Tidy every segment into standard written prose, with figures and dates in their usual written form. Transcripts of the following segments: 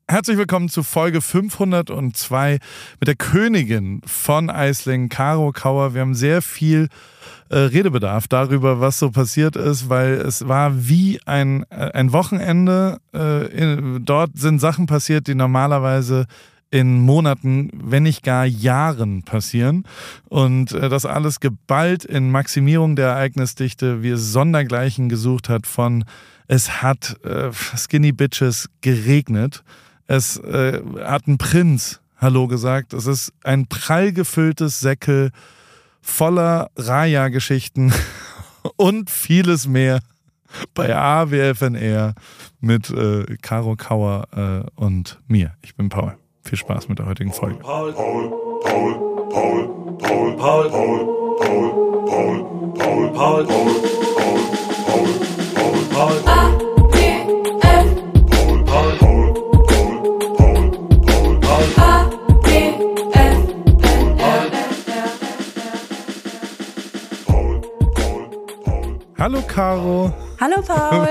Herzlich willkommen zu Folge 502 mit der Königin von Aislingen, Caro Kauer. Wir haben sehr viel Redebedarf darüber, was so passiert ist, weil es war wie ein Wochenende. Dort sind Sachen passiert, die normalerweise in Monaten, wenn nicht gar Jahren passieren. Und das alles geballt in Maximierung der Ereignisdichte, wie es sondergleichen gesucht hat von es hat Skinny Bitches geregnet. Es hat ein Prinz Hallo gesagt. Es ist ein prall gefülltes Säckel voller Raya-Geschichten und vieles mehr bei AWFNR mit Caro Kauer und mir. Ich bin Paul. Viel Spaß mit der heutigen Folge. Paul. Hallo Caro. Hallo Paul.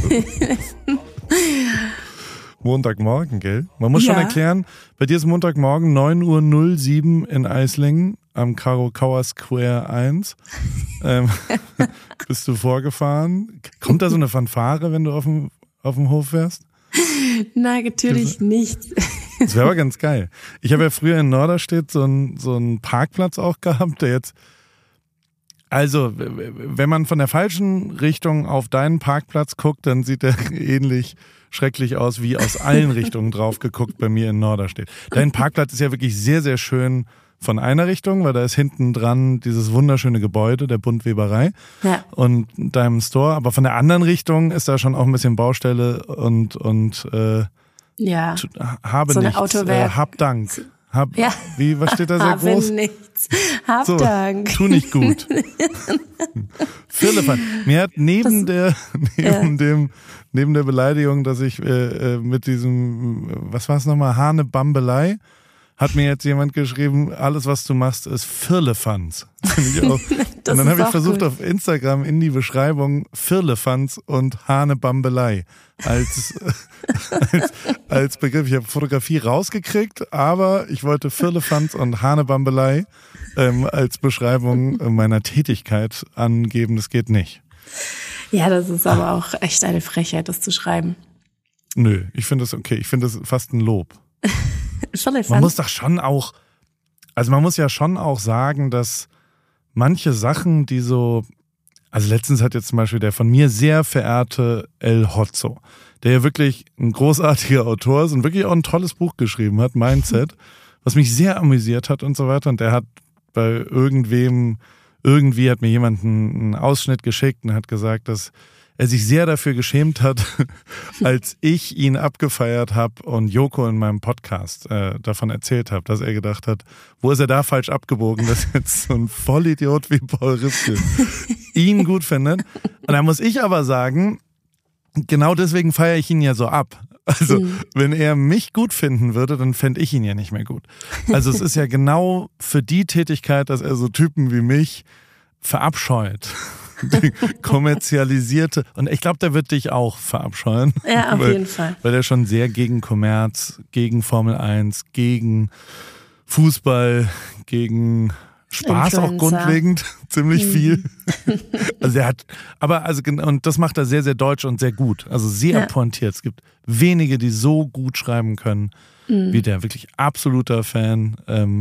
Montagmorgen, gell? Man muss schon erklären, bei dir ist Montagmorgen 9:07 Uhr in Aislingen am Caro Kauer Square 1. Bist du vorgefahren? Kommt da so eine Fanfare, wenn du auf dem Hof fährst? Nein, natürlich nicht. Das wäre aber ganz geil. Ich habe ja früher in Norderstedt so einen Parkplatz auch gehabt, der jetzt, also wenn man von der falschen Richtung auf deinen Parkplatz guckt, dann sieht der ähnlich schrecklich aus, wie aus allen Richtungen drauf geguckt bei mir in Norderstedt. Dein Parkplatz ist ja wirklich sehr, sehr schön von einer Richtung, weil da ist hinten dran dieses wunderschöne Gebäude der Buntweberei und deinem Store. Aber von der anderen Richtung ist da schon auch ein bisschen Baustelle und habe so nichts, hab Dank. Was steht da sehr groß? Habe nichts. Hab Dank. Tu nicht gut. Firlefanz. Mir hat neben der Beleidigung, dass ich mit diesem, was war es nochmal, Hanebambelei, hat mir jetzt jemand geschrieben, alles was du machst ist Firlefanz. Und dann habe ich versucht gut. Auf Instagram in die Beschreibung Firlefanz und Hanebambelei als Begriff. Ich habe Fotografie rausgekriegt, aber ich wollte Firlefanz und Hanebambelei als Beschreibung meiner Tätigkeit angeben. Das geht nicht. Ja, das ist aber auch echt eine Frechheit, das zu schreiben. Nö, ich finde das okay. Ich finde das fast ein Lob. Man muss doch schon auch, also man muss ja schon auch sagen, dass manche Sachen, die so, also letztens hat jetzt zum Beispiel der von mir sehr verehrte El Hotzo, der ja wirklich ein großartiger Autor ist und wirklich auch ein tolles Buch geschrieben hat, Mindset, was mich sehr amüsiert hat und so weiter. Und der hat bei irgendwie hat mir jemand einen Ausschnitt geschickt und hat gesagt, dass er sich sehr dafür geschämt hat, als ich ihn abgefeiert habe und Joko in meinem Podcast davon erzählt habe, dass er gedacht hat, wo ist er da falsch abgebogen, dass jetzt so ein Vollidiot wie Paul Ripke ihn gut findet. Und da muss ich aber sagen, genau deswegen feiere ich ihn ja so ab. Also wenn er mich gut finden würde, dann fände ich ihn ja nicht mehr gut. Also es ist ja genau für die Tätigkeit, dass er so Typen wie mich verabscheut. Die kommerzialisierte, und ich glaube, der wird dich auch verabscheuen. Ja, auf jeden Fall. Weil der schon sehr gegen Kommerz, gegen Formel 1, gegen Fußball, gegen Spaß Influencer. Auch grundlegend, ziemlich viel. Also er hat, und das macht er sehr, sehr deutsch und sehr gut. Also sehr pointiert. Es gibt wenige, die so gut schreiben können wie der. Wirklich absoluter Fan.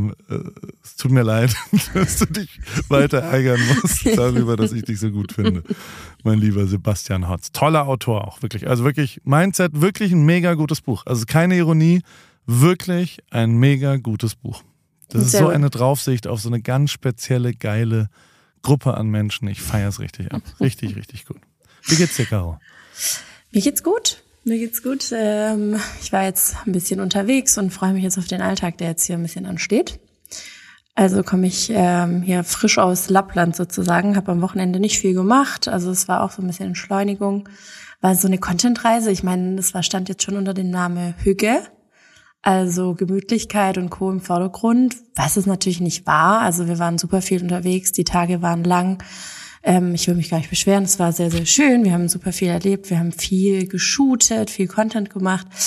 Es tut mir leid, dass du dich weiter ärgern musst darüber, dass ich dich so gut finde. Mein lieber Sebastian Hotz. Toller Autor auch, wirklich. Also wirklich, Mindset, wirklich ein mega gutes Buch. Also keine Ironie, wirklich ein mega gutes Buch. Das ist so eine Draufsicht auf so eine ganz spezielle, geile Gruppe an Menschen. Ich feiere es richtig ab. Richtig, richtig gut. Wie geht's dir, Caro? Mir geht's gut. Ich war jetzt ein bisschen unterwegs und freue mich jetzt auf den Alltag, der jetzt hier ein bisschen ansteht. Also komme ich hier frisch aus Lappland sozusagen, habe am Wochenende nicht viel gemacht. Also es war auch so ein bisschen Entschleunigung. War so eine Content-Reise. Ich meine, das stand jetzt schon unter dem Namen Hügge. Also Gemütlichkeit und Co. im Vordergrund, was es natürlich nicht war. Also wir waren super viel unterwegs, die Tage waren lang. Ich will mich gar nicht beschweren, es war sehr, sehr schön. Wir haben super viel erlebt, wir haben viel geshootet, viel Content gemacht.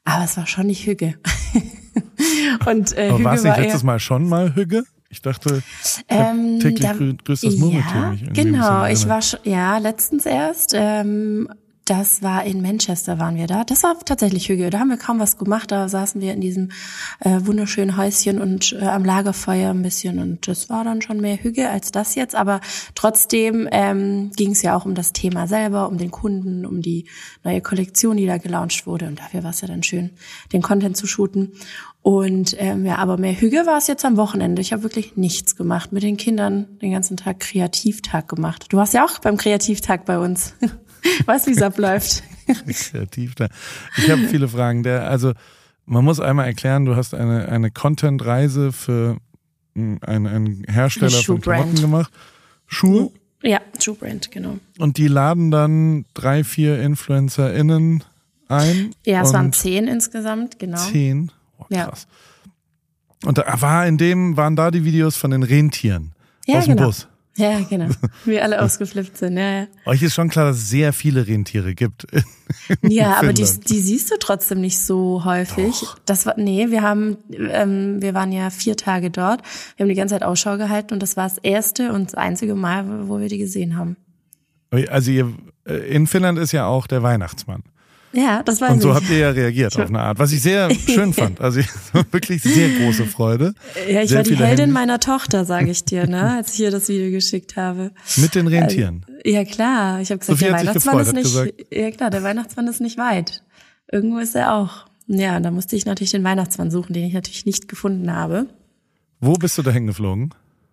Aber es war schon nicht Hügge. Und aber Hügge war es nicht letztes eher, Mal schon mal Hügge? Ich dachte, täglich grüßt das Murmeltier mich. Genau, ich war schon, letztens erst, das war in Manchester, waren wir da. Das war tatsächlich Hügge. Da haben wir kaum was gemacht. Da saßen wir in diesem wunderschönen Häuschen und am Lagerfeuer ein bisschen. Und das war dann schon mehr Hügge als das jetzt. Aber trotzdem ging es ja auch um das Thema selber, um den Kunden, um die neue Kollektion, die da gelauncht wurde. Und dafür war es ja dann schön, den Content zu shooten. Und aber mehr Hügge war es jetzt am Wochenende. Ich habe wirklich nichts gemacht. Mit den Kindern den ganzen Tag Kreativtag gemacht. Du warst ja auch beim Kreativtag bei uns. Weißt du, wie es abläuft? Kreativtag. Ich habe viele Fragen. Also man muss einmal erklären, du hast eine Content-Reise für einen Hersteller von Klamotten gemacht. Schuhe? Ja, Schuhbrand, genau. Und die laden dann 3-4 InfluencerInnen ein? Ja, es waren 10 insgesamt, genau. 10? Oh, krass. Ja. Und da waren da die Videos von den Rentieren aus dem Bus. Ja, genau. Wir alle ausgeflippt sind, ja. Euch ist schon klar, dass es sehr viele Rentiere gibt. Ja, aber die siehst du trotzdem nicht so häufig. Doch. Wir waren ja 4 Tage dort. Wir haben die ganze Zeit Ausschau gehalten und das war das erste und das einzige Mal, wo wir die gesehen haben. Also in Finnland ist ja auch der Weihnachtsmann. Ja, das war und so habt ihr ja reagiert auf eine Art, was ich sehr schön fand. Also wirklich sehr große Freude. Ja, ich war die Heldin meiner Tochter, sage ich dir, ne, als ich ihr das Video geschickt habe. Mit den Rentieren? Ja, klar. Ich habe gesagt, der Weihnachtsmann ist nicht. Ja klar, der Weihnachtsmann ist nicht weit. Irgendwo ist er auch. Ja, da musste ich natürlich den Weihnachtsmann suchen, den ich natürlich nicht gefunden habe. Wo bist du da hingeflogen?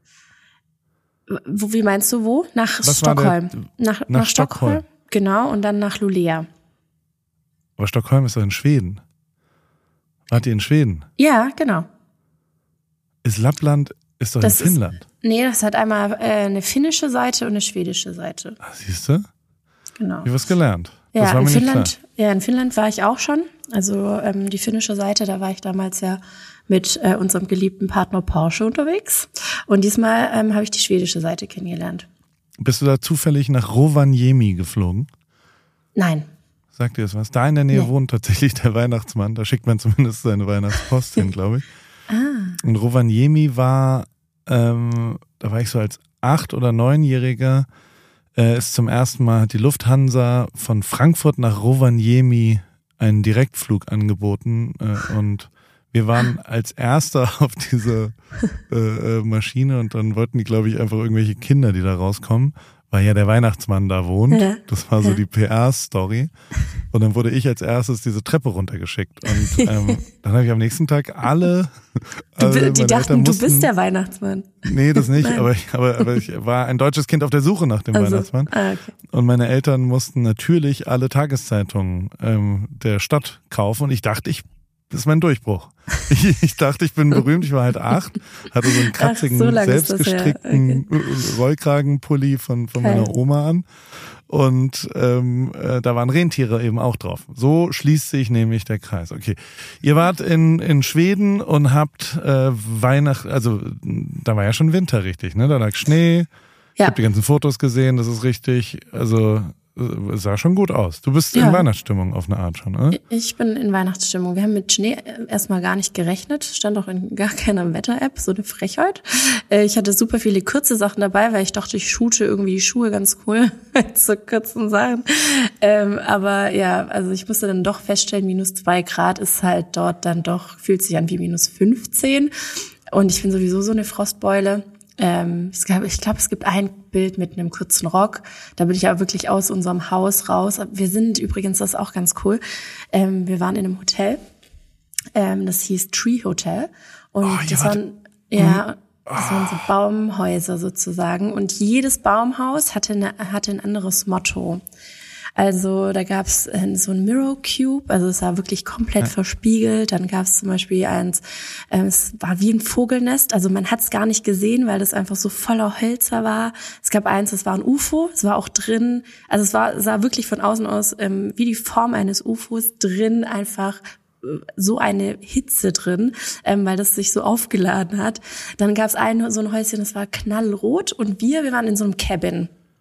Wie meinst du wo? Nach Stockholm. Nach Stockholm. Genau, und dann nach Luleå. Aber Stockholm ist doch in Schweden. Wart ihr in Schweden? Ja, genau. Ist Lappland, ist doch in Finnland. Das hat einmal eine finnische Seite und eine schwedische Seite. Ach, siehst du? Genau. Ich habe was gelernt. Ja, das war mir nicht klar. Ja, in Finnland war ich auch schon. Also die finnische Seite, da war ich damals ja mit unserem geliebten Partner Porsche unterwegs. Und diesmal habe ich die schwedische Seite kennengelernt. Bist du da zufällig nach Rovaniemi geflogen? Nein. Sagt ihr das was? Da in der Nähe wohnt tatsächlich der Weihnachtsmann. Da schickt man zumindest seine Weihnachtspost hin, glaube ich. Und Rovaniemi war, da war ich so als 8- oder 9-Jähriger, ist zum ersten Mal, hat die Lufthansa von Frankfurt nach Rovaniemi einen Direktflug angeboten und wir waren als Erster auf dieser Maschine und dann wollten die, glaube ich, einfach irgendwelche Kinder, die da rauskommen, weil ja der Weihnachtsmann da wohnt. Ja. Das war so die PR-Story. Und dann wurde ich als erstes diese Treppe runtergeschickt. Und dann habe ich am nächsten Tag die dachten, du bist der Weihnachtsmann. Nee, das nicht. Aber ich war ein deutsches Kind auf der Suche nach dem Weihnachtsmann. Okay. Und meine Eltern mussten natürlich alle Tageszeitungen der Stadt kaufen. Und ich dachte, das ist mein Durchbruch. Ich dachte, ich bin berühmt. Ich war halt 8, hatte so einen kratzigen, selbstgestrickten Rollkragenpulli von meiner Oma an. Und da waren Rentiere eben auch drauf. So schließt sich nämlich der Kreis. Okay, ihr wart in Schweden und habt also da war ja schon Winter, richtig, ne? Da lag Schnee. Ja. Ich habe die ganzen Fotos gesehen, das ist richtig. Also es sah schon gut aus. Du bist in Weihnachtsstimmung auf eine Art schon, oder? Ich bin in Weihnachtsstimmung. Wir haben mit Schnee erstmal gar nicht gerechnet. Stand auch in gar keiner Wetter-App, so eine Frechheit. Ich hatte super viele kurze Sachen dabei, weil ich dachte, ich shoote irgendwie die Schuhe ganz cool mit so kurzen Sachen. Aber ja, also ich musste dann doch feststellen, -2 Grad ist halt dort dann doch, fühlt sich an wie -15. Und ich bin sowieso so eine Frostbeule. Ich glaube, es gibt ein Bild mit einem kurzen Rock. Da bin ich aber wirklich aus unserem Haus raus. Wir sind übrigens, das ist auch ganz cool. Wir waren in einem Hotel. Das hieß Tree Hotel. Und das waren so Baumhäuser sozusagen. Und jedes Baumhaus hatte ein anderes Motto. Also da gab's so ein Mirror Cube, also es war wirklich komplett verspiegelt. Dann gab's zum Beispiel eins, es war wie ein Vogelnest, also man hat's gar nicht gesehen, weil das einfach so voller Hölzer war. Es gab eins, das war ein UFO, es war auch drin, also sah wirklich von außen aus wie die Form eines UFOs, drin einfach so eine Hitze drin, weil das sich so aufgeladen hat. Dann gab's so ein Häuschen, das war knallrot und wir waren in so einem Cabin.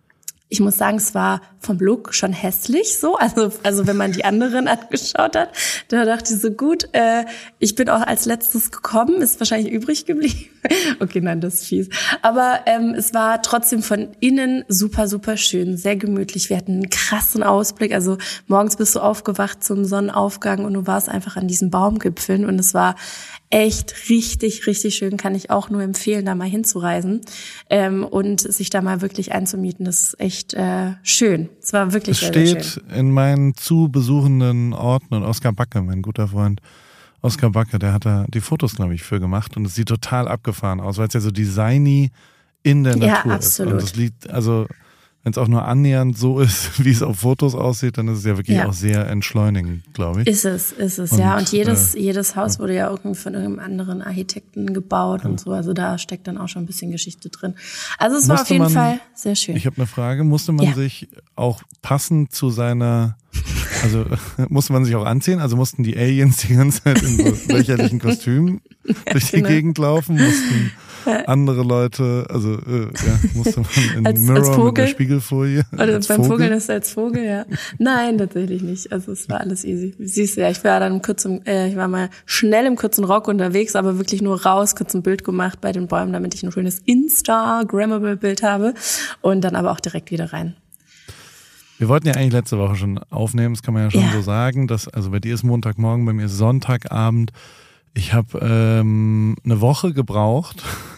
Ich muss sagen, es war vom Look schon hässlich so. Also wenn man die anderen angeschaut hat, da dachte ich so, gut, ich bin auch als letztes gekommen, ist wahrscheinlich übrig geblieben. Okay, nein, das ist fies. Aber es war trotzdem von innen super, super schön, sehr gemütlich. Wir hatten einen krassen Ausblick. Also morgens bist du aufgewacht zum Sonnenaufgang und du warst einfach an diesen Baumgipfeln und es war echt richtig, richtig schön. Kann ich auch nur empfehlen, da mal hinzureisen und sich da mal wirklich einzumieten. Das ist echt schön. Es war wirklich sehr, sehr schön. Es steht in meinen zu besuchenden Orten und Oskar Backe, mein guter Freund Oskar Backe, der hat da die Fotos, glaube ich, für gemacht und es sieht total abgefahren aus, weil es ja so designy in der Natur absolut. ist. Und es liegt, also wenn es auch nur annähernd so ist, wie es auf Fotos aussieht, dann ist es ja wirklich auch sehr entschleunigend, glaube ich. Ist es, ja. Und jedes Haus wurde ja irgendwie von irgendeinem anderen Architekten gebaut und so. Also da steckt dann auch schon ein bisschen Geschichte drin. Also es war auf jeden Fall sehr schön. Ich habe eine Frage. Musste man sich auch passend zu seiner, also musste man sich auch anziehen? Also mussten die Aliens die ganze Zeit in so lächerlichen Kostümen durch die Gegend laufen? Mussten andere Leute, also musste man in Mirror mit der Spiegelfolie. Oder beim Vogeln ist als Vogel, ja. Nein, tatsächlich nicht. Also es war alles easy. Siehst du ja, ich war mal schnell im kurzen Rock unterwegs, aber wirklich nur raus, kurz ein Bild gemacht bei den Bäumen, damit ich ein schönes Instagrammable Bild habe und dann aber auch direkt wieder rein. Wir wollten ja eigentlich letzte Woche schon aufnehmen, das kann man ja schon so sagen. Also bei dir ist Montagmorgen, bei mir ist Sonntagabend. Ich habe eine Woche gebraucht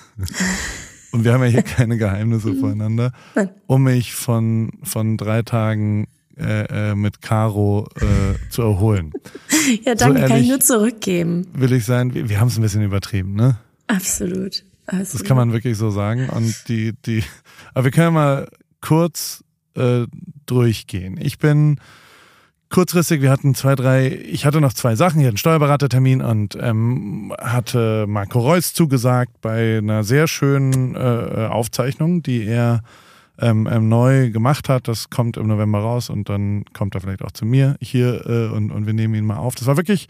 und wir haben ja hier keine Geheimnisse voreinander, um mich von 3 Tagen mit Caro zu erholen. Ja, danke, so kann ich nur zurückgeben. Will ich sein, wir haben es ein bisschen übertrieben, ne? Absolut. Das kann man wirklich so sagen. Und aber wir können mal kurz durchgehen. Ich bin kurzfristig, ich hatte noch 2 Sachen, ich hatte einen Steuerberatertermin und hatte Marco Reus zugesagt bei einer sehr schönen Aufzeichnung, die er neu gemacht hat. Das kommt im November raus und dann kommt er vielleicht auch zu mir hier und wir nehmen ihn mal auf. Das war wirklich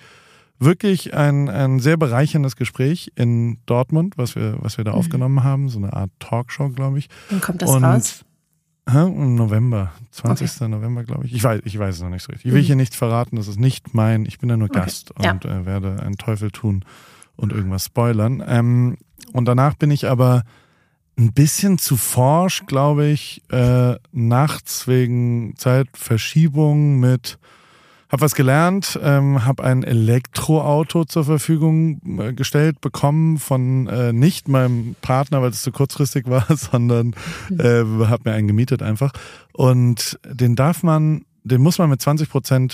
ein sehr bereicherndes Gespräch in Dortmund, was wir da aufgenommen haben. So eine Art Talkshow, glaube ich. Wann kommt das raus? Im November, 20. November, glaube ich. Ich weiß es noch nicht so richtig. Ich will hier nichts verraten, das ist nicht ich bin ja nur Gast und werde einen Teufel tun und irgendwas spoilern. Und danach bin ich aber ein bisschen zu forsch, glaube ich, nachts wegen Zeitverschiebung hab was gelernt, habe ein Elektroauto zur Verfügung gestellt bekommen von nicht meinem Partner, weil es zu kurzfristig war, sondern habe mir einen gemietet einfach. Und den muss man mit 20%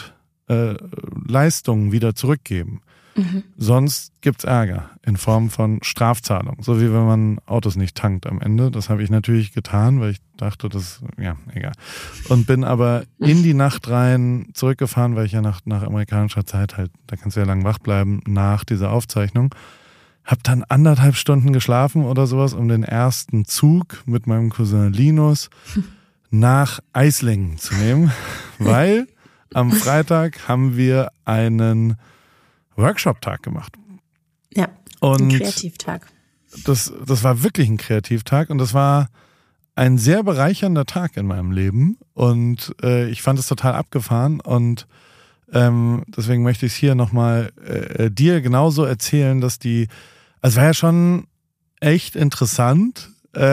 Leistung wieder zurückgeben. Mhm. Sonst gibt's Ärger in Form von Strafzahlung. So wie wenn man Autos nicht tankt am Ende. Das habe ich natürlich getan, weil ich dachte, egal. Und bin aber in die Nacht rein zurückgefahren, weil ich ja nach amerikanischer Zeit halt, da kannst du ja lang wach bleiben nach dieser Aufzeichnung. Hab dann 1,5 Stunden geschlafen oder sowas, um den ersten Zug mit meinem Cousin Linus nach Eislingen zu nehmen, weil am Freitag haben wir einen Workshop-Tag gemacht. Ja, ein Kreativtag. Das war wirklich ein Kreativtag und das war ein sehr bereichernder Tag in meinem Leben und ich fand es total abgefahren und deswegen möchte ich es hier nochmal dir genauso erzählen, dass es war ja schon echt interessant,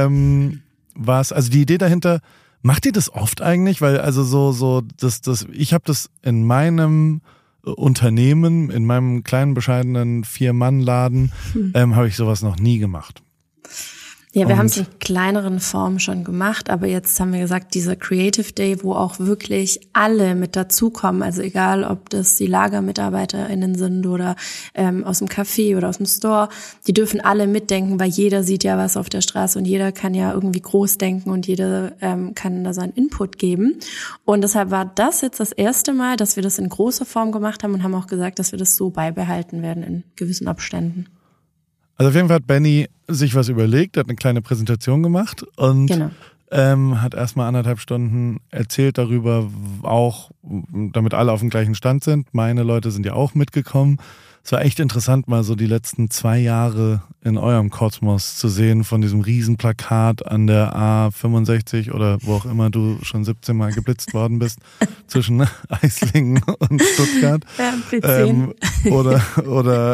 also die Idee dahinter, macht ihr das oft eigentlich? Weil also ich habe das in meinem Unternehmen, in meinem kleinen, bescheidenen 4-Mann-Laden, habe ich sowas noch nie gemacht. Ja, wir haben es in kleineren Formen schon gemacht, aber jetzt haben wir gesagt, dieser Creative Day, wo auch wirklich alle mit dazukommen, also egal, ob das die LagermitarbeiterInnen sind oder aus dem Café oder aus dem Store, die dürfen alle mitdenken, weil jeder sieht ja was auf der Straße und jeder kann ja irgendwie groß denken und jeder kann da seinen Input geben. Und deshalb war das jetzt das erste Mal, dass wir das in großer Form gemacht haben und haben auch gesagt, dass wir das so beibehalten werden in gewissen Abständen. Also auf jeden Fall hat Benny sich was überlegt, hat eine kleine Präsentation gemacht und hat erstmal 1,5 Stunden erzählt darüber, auch damit alle auf dem gleichen Stand sind. Meine Leute sind ja auch mitgekommen es war echt interessant, mal so die letzten 2 Jahre in eurem Kosmos zu sehen, von diesem Riesenplakat an der A65 oder wo auch immer du schon 17 Mal geblitzt worden bist, zwischen Eislingen und Stuttgart. Ja, Blitzen. Oder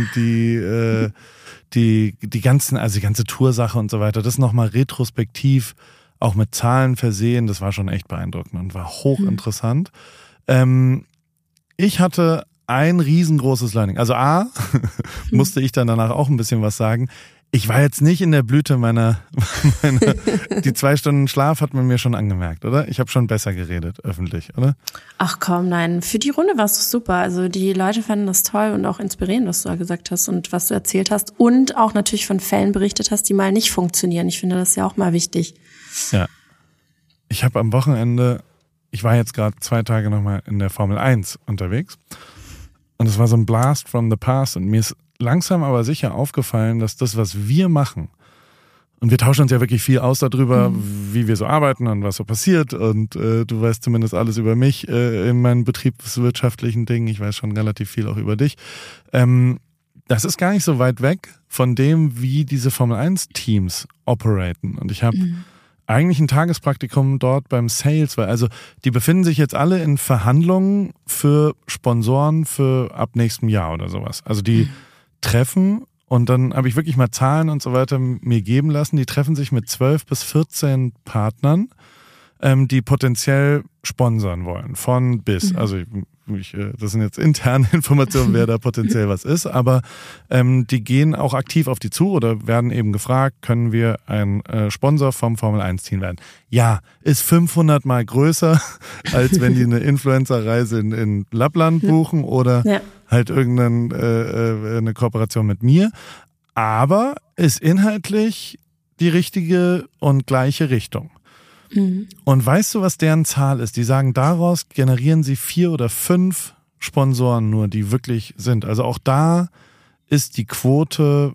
die ganze Toursache und so weiter, das nochmal retrospektiv auch mit Zahlen versehen, das war schon echt beeindruckend und war hochinteressant. Ich hatte ein riesengroßes Learning. Also musste ich dann danach auch ein bisschen was sagen. Ich war jetzt nicht in der Blüte meiner die 2 Stunden Schlaf hat man mir schon angemerkt, oder? Ich habe schon besser geredet, öffentlich, oder? Ach komm, nein. Für die Runde warst du super. Also die Leute fanden das toll und auch inspirierend, was du da gesagt hast und was du erzählt hast. Und auch natürlich von Fällen berichtet hast, die mal nicht funktionieren. Ich finde das ja auch mal wichtig. Ja. Ich habe am Wochenende, ich war jetzt gerade 2 Tage nochmal in der Formel 1 unterwegs. Und es war so ein Blast from the past und mir ist langsam aber sicher aufgefallen, dass das, was wir machen, und wir tauschen uns ja wirklich viel aus darüber, wie wir so arbeiten und was so passiert und du weißt zumindest alles über mich in meinen betriebswirtschaftlichen Dingen, ich weiß schon relativ viel auch über dich. Das ist gar nicht so weit weg von dem, wie diese Formel 1 Teams operaten und ich habe eigentlich ein Tagespraktikum dort beim Sales, weil also die befinden sich jetzt alle in Verhandlungen für Sponsoren für ab nächstem Jahr oder sowas. Also die treffen und dann habe ich wirklich mal Zahlen und so weiter mir geben lassen. Die treffen sich mit 12 bis 14 Partnern, die potenziell sponsern wollen, von bis. Also das sind jetzt interne Informationen, wer da potenziell was ist, aber die gehen auch aktiv auf die zu oder werden eben gefragt, können wir ein Sponsor vom Formel-1-Team werden? Ja, ist 500 Mal größer, als wenn die eine Influencer-Reise in Lappland buchen oder halt eine Kooperation mit mir, aber ist inhaltlich die richtige und gleiche Richtung. Und weißt du, was deren Zahl ist? Die sagen, daraus generieren sie 4 oder 5 Sponsoren nur, die wirklich sind. Also auch da ist die Quote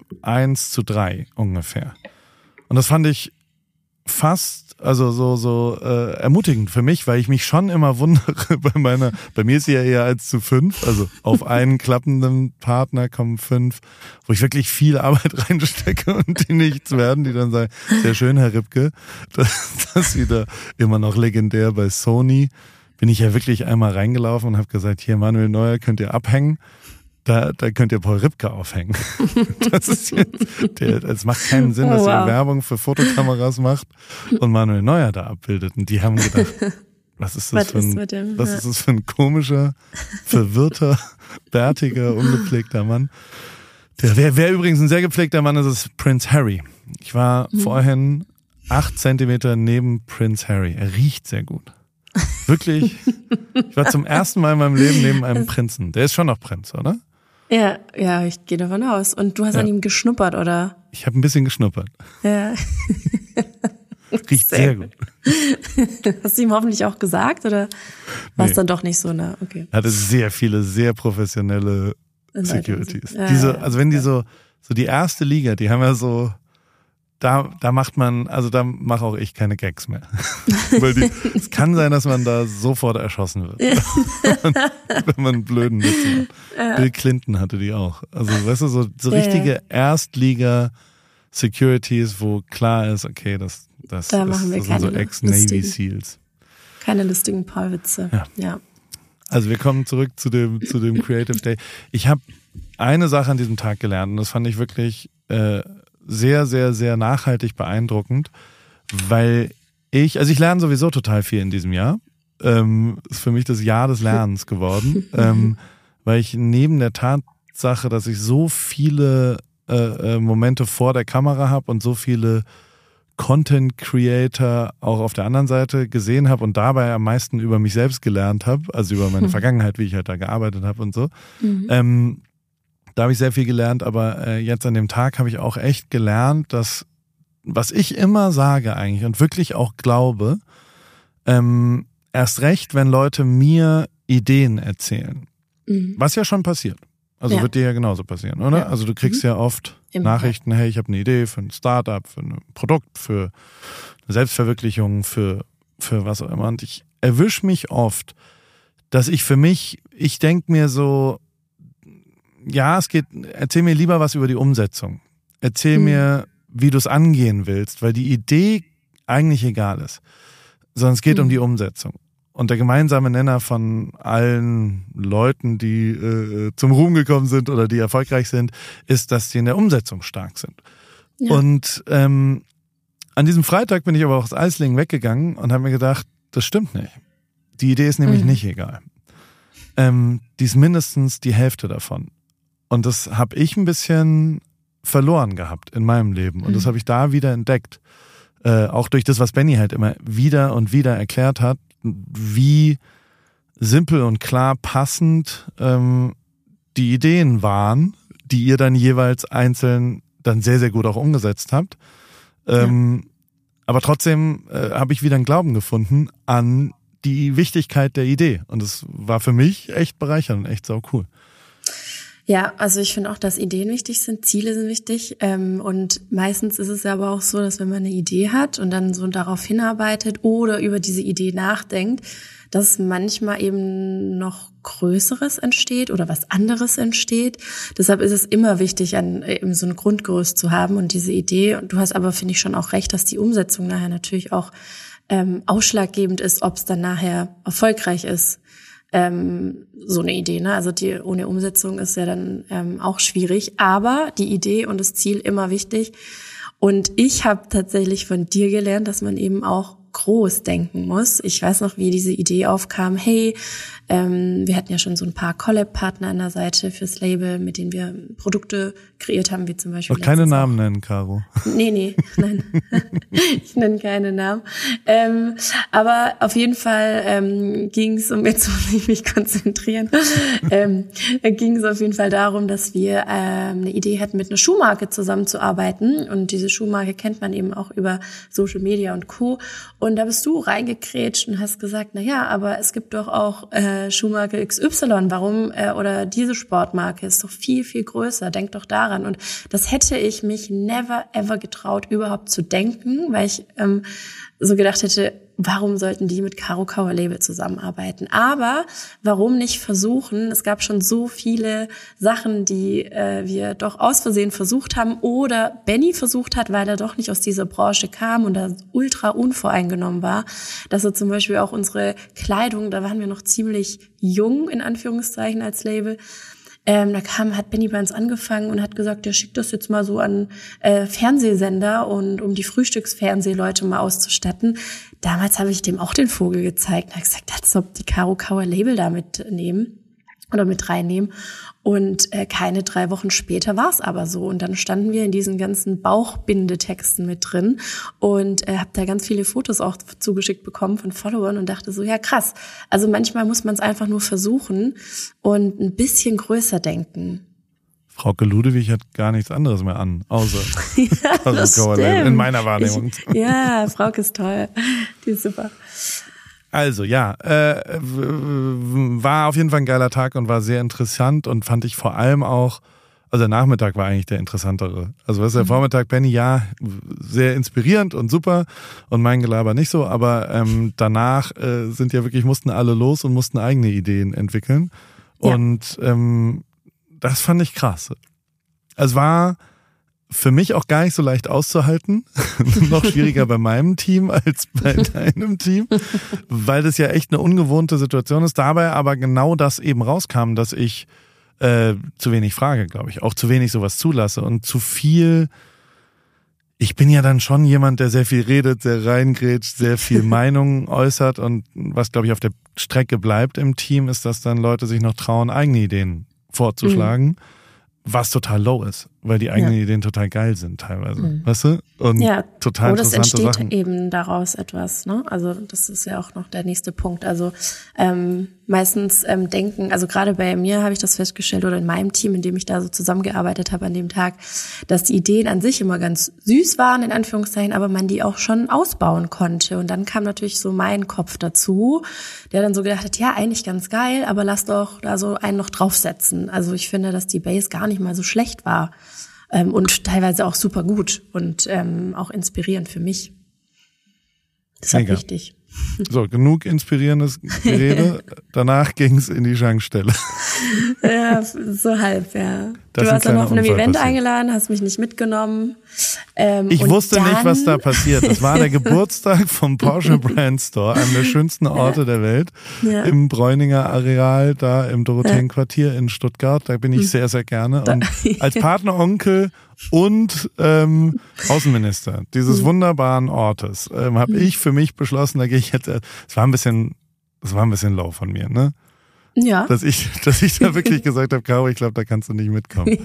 1:3 ungefähr. Und das fand ich fast so ermutigend für mich, weil ich mich schon immer wundere bei mir ist sie ja eher 1:5, also auf einen klappenden Partner kommen 5, wo ich wirklich viel Arbeit reinstecke und die nichts werden, die dann sagen, sehr schön, Herr Ripke, dass Sie da immer noch legendär bei Sony, bin ich ja wirklich einmal reingelaufen und habe gesagt, hier Manuel Neuer könnt ihr abhängen. Da könnt ihr Paul Ripke aufhängen. Das ist jetzt, es macht keinen Sinn, dass ihr Werbung für Fotokameras macht und Manuel Neuer da abbildet. Und die haben gedacht, was ist das für ein komischer, verwirrter, bärtiger, ungepflegter Mann. Wer übrigens ein sehr gepflegter Mann ist Prince Harry. Ich war vorhin 8 Zentimeter neben Prince Harry. Er riecht sehr gut. Wirklich. Ich war zum ersten Mal in meinem Leben neben einem Prinzen. Der ist schon noch Prinz, oder? Ja, ich gehe davon aus. Und du hast an ihm geschnuppert, oder? Ich habe ein bisschen geschnuppert. Ja. Riecht sehr gut. Hast du ihm hoffentlich auch gesagt, oder war es dann doch nicht so? Okay. Er hatte sehr viele, sehr professionelle Securities. Also wenn die so die erste Liga, die haben ja so, da mache auch ich keine Gags mehr. Weil es kann sein, dass man da sofort erschossen wird. Wenn man einen blöden Witz macht. Bill Clinton hatte die auch. Also weißt du, so richtige Erstliga-Securities, wo klar ist, okay, das sind so Ex-Navy Seals. Keine lustigen Paulwitze. Ja. Also wir kommen zurück zu dem Creative Day. Ich habe eine Sache an diesem Tag gelernt und das fand ich wirklich sehr, sehr, sehr nachhaltig beeindruckend, weil ich lerne sowieso total viel in diesem Jahr. Ist für mich das Jahr des Lernens geworden, weil ich neben der Tatsache, dass ich so viele Momente vor der Kamera habe und so viele Content Creator auch auf der anderen Seite gesehen habe und dabei am meisten über mich selbst gelernt habe, also über meine Vergangenheit, wie ich halt da gearbeitet habe und so. Da habe ich sehr viel gelernt, aber jetzt an dem Tag habe ich auch echt gelernt, dass, was ich immer sage eigentlich und wirklich auch glaube, erst recht, wenn Leute mir Ideen erzählen, was ja schon passiert. Also wird dir ja genauso passieren, oder? Ja. Also du kriegst ja oft Nachrichten, hey, ich habe eine Idee für ein Startup, für ein Produkt, für eine Selbstverwirklichung, für was auch immer. Und ich erwische mich oft, dass ich denke mir so, erzähl mir lieber was über die Umsetzung. Erzähl mir, wie du es angehen willst, weil die Idee eigentlich egal ist, sondern es geht um die Umsetzung. Und der gemeinsame Nenner von allen Leuten, die zum Ruhm gekommen sind oder die erfolgreich sind, ist, dass sie in der Umsetzung stark sind. Ja. Und an diesem Freitag bin ich aber auch aus Eislingen weggegangen und habe mir gedacht, das stimmt nicht. Die Idee ist nämlich nicht egal. Die ist mindestens die Hälfte davon. Und das habe ich ein bisschen verloren gehabt in meinem Leben. Und das habe ich da wieder entdeckt. Auch durch das, was Benny halt immer wieder und wieder erklärt hat, wie simpel und klar passend die Ideen waren, die ihr dann jeweils einzeln dann sehr, sehr gut auch umgesetzt habt. Aber trotzdem habe ich wieder einen Glauben gefunden an die Wichtigkeit der Idee. Und das war für mich echt bereichernd und echt sau cool. Ja, also ich finde auch, dass Ideen wichtig sind, Ziele sind wichtig. Und meistens ist es ja aber auch so, dass wenn man eine Idee hat und dann so darauf hinarbeitet oder über diese Idee nachdenkt, dass manchmal eben noch Größeres entsteht oder was anderes entsteht. Deshalb ist es immer wichtig, eben so ein Grundgerüst zu haben und diese Idee. Und du hast aber, finde ich, schon auch recht, dass die Umsetzung nachher natürlich auch ausschlaggebend ist, ob es dann nachher erfolgreich ist. So eine Idee, ne? Also ohne Umsetzung ist ja dann auch schwierig. Aber die Idee und das Ziel immer wichtig. Und ich habe tatsächlich von dir gelernt, dass man eben auch groß denken muss. Ich weiß noch, wie diese Idee aufkam. Hey, wir hatten ja schon so ein paar Collab-Partner an der Seite fürs Label, mit denen wir Produkte kreiert haben, wie zum Beispiel. Doch keine Namen nennen, Caro. Nee, nein. Ich nenne keine Namen. Aber auf jeden Fall ging es, jetzt muss ich mich konzentrieren, ging es auf jeden Fall darum, dass wir eine Idee hatten, mit einer Schuhmarke zusammenzuarbeiten. Und diese Schuhmarke kennt man eben auch über Social Media und Co. Und da bist du reingekrätscht und hast gesagt, na ja, aber es gibt doch auch Schuhmarke XY, warum, oder diese Sportmarke ist doch viel, viel größer, denk doch daran. Und das hätte ich mich never ever getraut, überhaupt zu denken, weil ich so gedacht hätte, warum sollten die mit Caro Kauer Label zusammenarbeiten? Aber warum nicht versuchen? Es gab schon so viele Sachen, die wir doch aus Versehen versucht haben oder Benny versucht hat, weil er doch nicht aus dieser Branche kam und da ultra unvoreingenommen war, dass er zum Beispiel auch unsere Kleidung, da waren wir noch ziemlich jung, in Anführungszeichen, als Label. Hat Benny bei uns angefangen und hat gesagt, der schickt das jetzt mal so an Fernsehsender und um die Frühstücksfernsehleute mal auszustatten. Damals habe ich dem auch den Vogel gezeigt und habe gesagt, als ob die Caro Kauer Label da mitnehmen oder mit reinnehmen. Und keine 3 Wochen später war es aber so. Und dann standen wir in diesen ganzen Bauchbindetexten mit drin und habe da ganz viele Fotos auch zugeschickt bekommen von Followern und dachte so, ja krass. Also manchmal muss man es einfach nur versuchen und ein bisschen größer denken. Frauke Ludewig hat gar nichts anderes mehr an, außer in meiner Wahrnehmung. Ja, Frauke ist toll. Die ist super. Also ja, war auf jeden Fall ein geiler Tag und war sehr interessant und fand ich vor allem auch, also der Nachmittag war eigentlich der interessantere. Also was der Vormittag, Benny, ja, sehr inspirierend und super und mein Gelaber nicht so, aber danach mussten alle los und mussten eigene Ideen entwickeln und das fand ich krass. Es war für mich auch gar nicht so leicht auszuhalten. Noch schwieriger bei meinem Team als bei deinem Team, weil das ja echt eine ungewohnte Situation ist. Dabei aber genau das eben rauskam, dass ich zu wenig frage, glaube ich. Auch zu wenig sowas zulasse und zu viel. Ich bin ja dann schon jemand, der sehr viel redet, sehr reingrätscht, sehr viel Meinung äußert und was, glaube ich, auf der Strecke bleibt im Team, ist, dass dann Leute sich noch trauen, eigene Ideen vorzuschlagen. Was total low ist, weil die eigenen Ideen total geil sind teilweise, weißt du? Und total interessante Sachen. Es entsteht eben daraus etwas, ne? Also das ist ja auch noch der nächste Punkt. Also meistens denken, also gerade bei mir habe ich das festgestellt oder in meinem Team, in dem ich da so zusammengearbeitet habe an dem Tag, dass die Ideen an sich immer ganz süß waren, in Anführungszeichen, aber man die auch schon ausbauen konnte. Und dann kam natürlich so mein Kopf dazu, der dann so gedacht hat, ja, eigentlich ganz geil, aber lass doch da so einen noch draufsetzen. Also ich finde, dass die Base gar nicht mal so schlecht war und teilweise auch super gut und auch inspirierend für mich. Das ist wichtig. So, genug inspirierendes Gerede. Danach ging es in die Schankstelle. Ja, so halb, ja. Du warst dann auf einem Event eingeladen, hast mich nicht mitgenommen. Ich wusste nicht, was da passiert. Das war der Geburtstag vom Porsche Brand Store, einem der schönsten Orte der Welt, im Bräuninger Areal, da im Dorotheenquartier in Stuttgart. Da bin ich sehr, sehr gerne. Und als Partneronkel und Außenminister dieses wunderbaren Ortes habe ich für mich beschlossen, da gehe ich jetzt. Es war ein bisschen low von mir, ne? Ja. Dass ich da wirklich gesagt habe, Caro, ich glaube, da kannst du nicht mitkommen.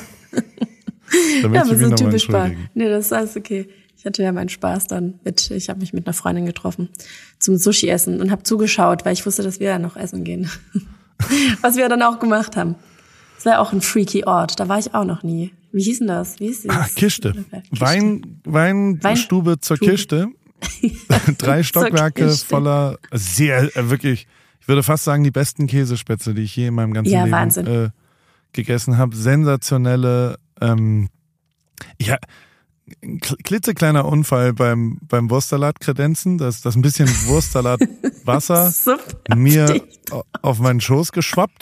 Da möchte ich mich nochmal entschuldigen. Nee, das ist alles okay. Ich hatte ja meinen Spaß dann ich habe mich mit einer Freundin getroffen zum Sushi-Essen und habe zugeschaut, weil ich wusste, dass wir ja noch essen gehen. Was wir dann auch gemacht haben. Das war ja auch ein freaky Ort, da war ich auch noch nie. Wie hieß denn das? Wie hieß das? Kiste. Weinstube zur Kiste. 3 Stockwerke voller wirklich, ich würde fast sagen, die besten Käsespätzle, die ich je in meinem ganzen Leben gegessen habe. Sensationelle, klitzekleiner Unfall beim Wurstsalat kredenzen, dass ein bisschen Wurstsalatwasser mir auf meinen Schoß geschwappt.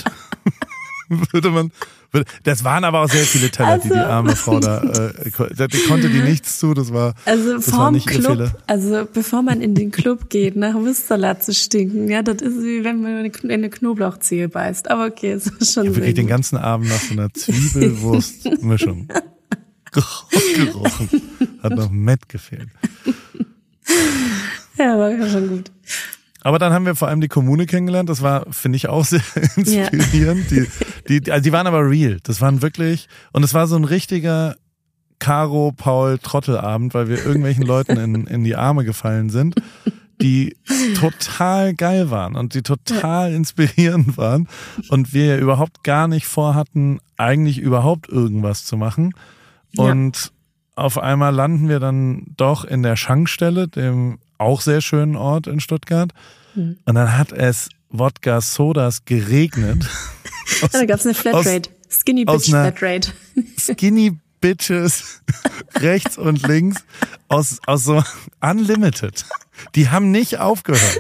Das waren aber auch sehr viele Teller, die arme Frau die konnte die nichts zu, das war nicht ihr Fehler. Also bevor man in den Club geht, nach Wurstsalat zu stinken, ja, das ist wie wenn man in eine Knoblauchzehe beißt, aber okay, es ist schon wirklich den ganten Abend nach so einer Zwiebelwurstmischung gerochen, hat noch Mett gefehlt. Ja, war schon gut. Aber dann haben wir vor allem die Kommune kennengelernt. Das war, finde ich, auch sehr inspirierend. Ja. Die waren aber real. Das waren wirklich, und es war so ein richtiger Caro-Paul-Trottelabend, weil wir irgendwelchen Leuten in die Arme gefallen sind, die total geil waren und die total inspirierend waren und wir ja überhaupt gar nicht vorhatten, eigentlich überhaupt irgendwas zu machen. Und auf einmal landen wir dann doch in der Schankstelle, dem auch sehr schönen Ort in Stuttgart. Und dann hat es Wodka-Sodas geregnet. Da gab es eine Flatrate. Skinny Bitch Flatrate. Skinny Bitches rechts und links aus so Unlimited. Die haben nicht aufgehört.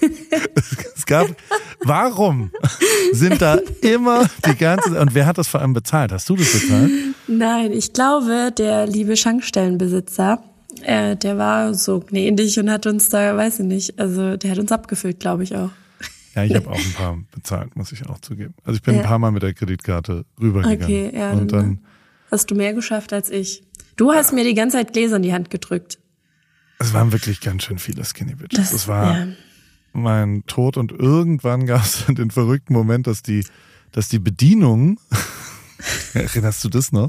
Warum sind da immer die ganze, und wer hat das vor allem bezahlt? Hast du das bezahlt? Nein, ich glaube, der liebe Schankstellenbesitzer, der war so gnädig und hat uns da, weiß ich nicht, also der hat uns abgefüllt, glaube ich auch. Ja, ich habe auch ein paar bezahlt, muss ich auch zugeben. Also ich bin ein paar Mal mit der Kreditkarte rübergegangen. Okay, ja. Und dann hast du mehr geschafft als ich. Du hast mir die ganze Zeit Gläser in die Hand gedrückt. Es waren wirklich ganz schön viele Skinny Bitches. Das war mein Tod und irgendwann gab es den verrückten Moment, dass die Bedienung, erinnerst du das noch?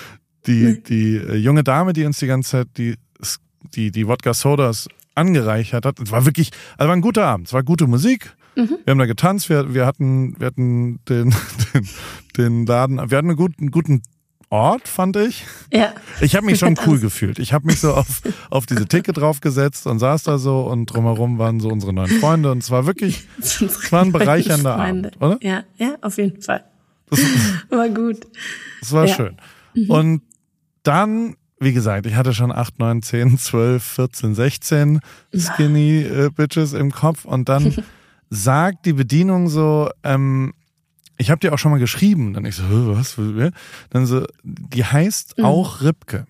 Die junge Dame, die uns die ganze Zeit die Wodka-Sodas angereichert hat. Es war wirklich, also war ein guter Abend. Es war gute Musik. Wir haben da getanzt. Wir hatten den Laden. Wir hatten einen guten Ort, fand ich. Ja. Ich habe mich schon cool gefühlt. Ich habe mich so auf diese Theke draufgesetzt und saß da so und drumherum waren so unsere neuen Freunde und es war wirklich, es war ein bereichernder Abend, oder? Ja, auf jeden Fall. War gut. Es war schön. Und dann, wie gesagt, ich hatte schon 8, 9, 10, 12, 14, 16 Skinny Bitches im Kopf und dann sagt die Bedienung so, ich habe dir auch schon mal geschrieben. Dann ich so, was? Dann so, die heißt auch Ribke.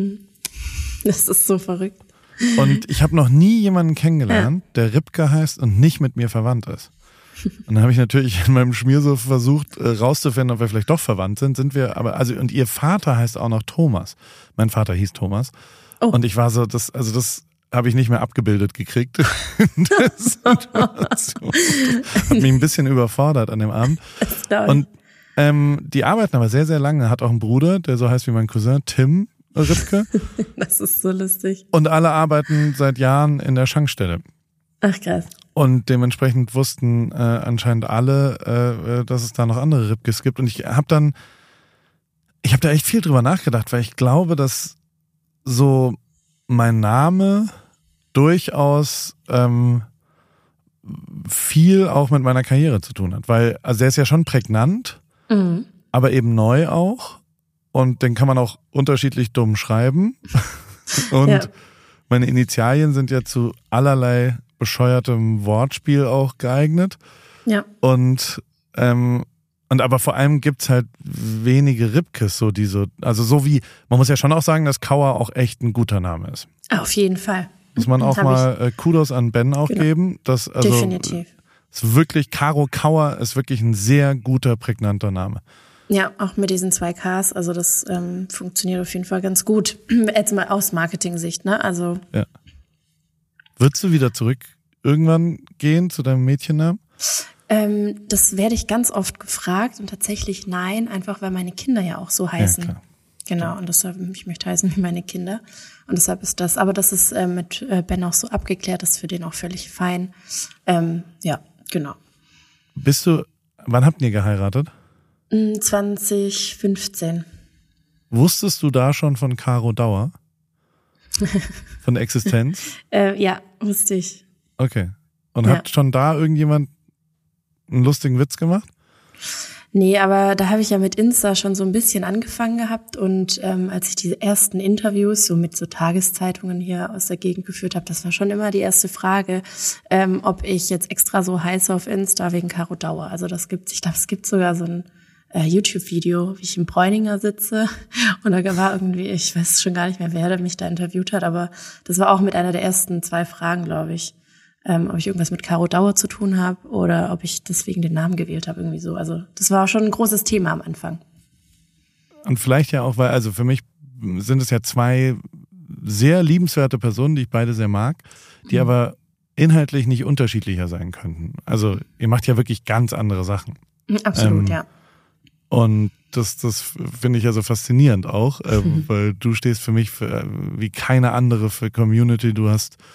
Das ist so verrückt. Und ich habe noch nie jemanden kennengelernt, der Ribke heißt und nicht mit mir verwandt ist. Und dann habe ich natürlich in meinem Schmiersuff versucht rauszufinden, ob wir vielleicht doch verwandt sind. Sind wir, aber und ihr Vater heißt auch noch Thomas. Mein Vater hieß Thomas. Oh. Und ich war so, das habe ich nicht mehr abgebildet gekriegt. Das hat mich ein bisschen überfordert an dem Abend. Und die arbeiten aber sehr, sehr lange. Hat auch einen Bruder, der so heißt wie mein Cousin, Tim Ribke. Das ist so lustig. Und alle arbeiten seit Jahren in der Schankstelle. Ach krass. Und dementsprechend wussten anscheinend alle, dass es da noch andere Ribkes gibt. Und ich habe da echt viel drüber nachgedacht, weil ich glaube, dass so mein Name durchaus viel auch mit meiner Karriere zu tun hat. Weil, also der ist ja schon prägnant, aber eben neu auch. Und den kann man auch unterschiedlich dumm schreiben. Und meine Initialien sind ja zu allerlei bescheuertem Wortspiel auch geeignet. Ja. Und Und aber vor allem gibt's halt wenige Ribkes, so wie, man muss ja schon auch sagen, dass Kauer auch echt ein guter Name ist. Auf jeden Fall. Muss man auch mal Kudos an Ben auch geben. Definitiv. Ist wirklich, Caro Kauer ist wirklich ein sehr guter, prägnanter Name. Ja, auch mit diesen 2 Ks, also das funktioniert auf jeden Fall ganz gut. Jetzt mal aus Marketing-Sicht, ne? Also. Ja. Würdest du wieder zurück irgendwann gehen zu deinem Mädchennamen? Das werde ich ganz oft gefragt und tatsächlich nein, einfach weil meine Kinder ja auch so heißen. Ja, klar. Genau, und deshalb, ich möchte heißen wie meine Kinder. Und deshalb ist das, aber das ist mit Ben auch so abgeklärt, das ist für den auch völlig fein. Ja, genau. Wann habt ihr geheiratet? 2015. Wusstest du da schon von Caro Dauer? Von der Existenz? Ja, wusste ich. Okay. Und hat schon da irgendjemand einen lustigen Witz gemacht? Nee, aber da habe ich ja mit Insta schon so ein bisschen angefangen gehabt und als ich diese ersten Interviews so mit so Tageszeitungen hier aus der Gegend geführt habe, das war schon immer die erste Frage, ob ich jetzt extra so heiße auf Insta wegen Caro Dauer. Also ich glaube, es gibt sogar so ein YouTube-Video, wie ich im Bräuninger sitze und da war irgendwie, ich weiß schon gar nicht mehr, wer mich da interviewt hat, aber das war auch mit einer der ersten 2 Fragen, glaube ich. Ob ich irgendwas mit Caro Dauer zu tun habe oder ob ich deswegen den Namen gewählt habe, irgendwie so. Also das war schon ein großes Thema am Anfang. Und vielleicht ja auch, weil, also für mich sind es ja 2 sehr liebenswerte Personen, die ich beide sehr mag, die aber inhaltlich nicht unterschiedlicher sein könnten. Also ihr macht ja wirklich ganz andere Sachen. Absolut, ja. Und das finde ich ja so faszinierend auch, weil du stehst für mich wie keine andere für Community. Du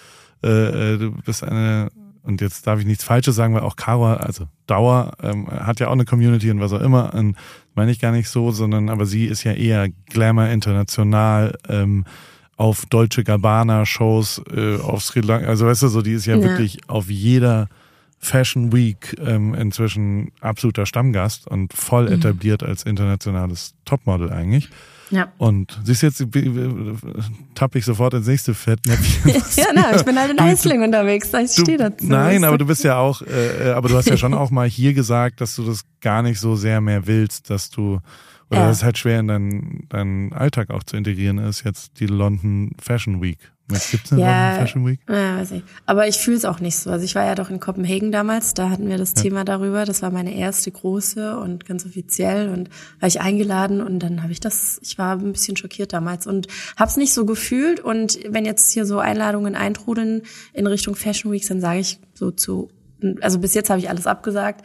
bist eine, und jetzt darf ich nichts Falsches sagen, weil auch Caro, also Dauer, hat ja auch eine Community und was auch immer, und meine ich gar nicht so, sondern aber sie ist ja eher Glamour international, auf Dolce Gabbana Shows, auf Sri Lanka, also weißt du, so die ist ja wirklich auf jeder Fashion Week inzwischen absoluter Stammgast und voll etabliert als internationales Topmodel eigentlich. Ja. Und siehst du, jetzt tappe ich sofort ins nächste Fettnäpfchen. Ich bin halt in Eisling unterwegs, ich stehe dazu. Nein, aber du bist ja auch, aber du hast ja schon auch mal hier gesagt, dass du das gar nicht so sehr mehr willst, dass es halt schwer in deinen Alltag auch zu integrieren ist, jetzt die London Fashion Week. Gibt's eine London Fashion Week? Ja, weiß ich. Aber ich fühle es auch nicht so. Also ich war ja doch in Kopenhagen damals, da hatten wir das Thema darüber. Das war meine erste große und ganz offiziell und war ich eingeladen und dann ich war ein bisschen schockiert damals und hab's nicht so gefühlt. Und wenn jetzt hier so Einladungen eintrudeln in Richtung Fashion Weeks, dann sage ich also bis jetzt habe ich alles abgesagt.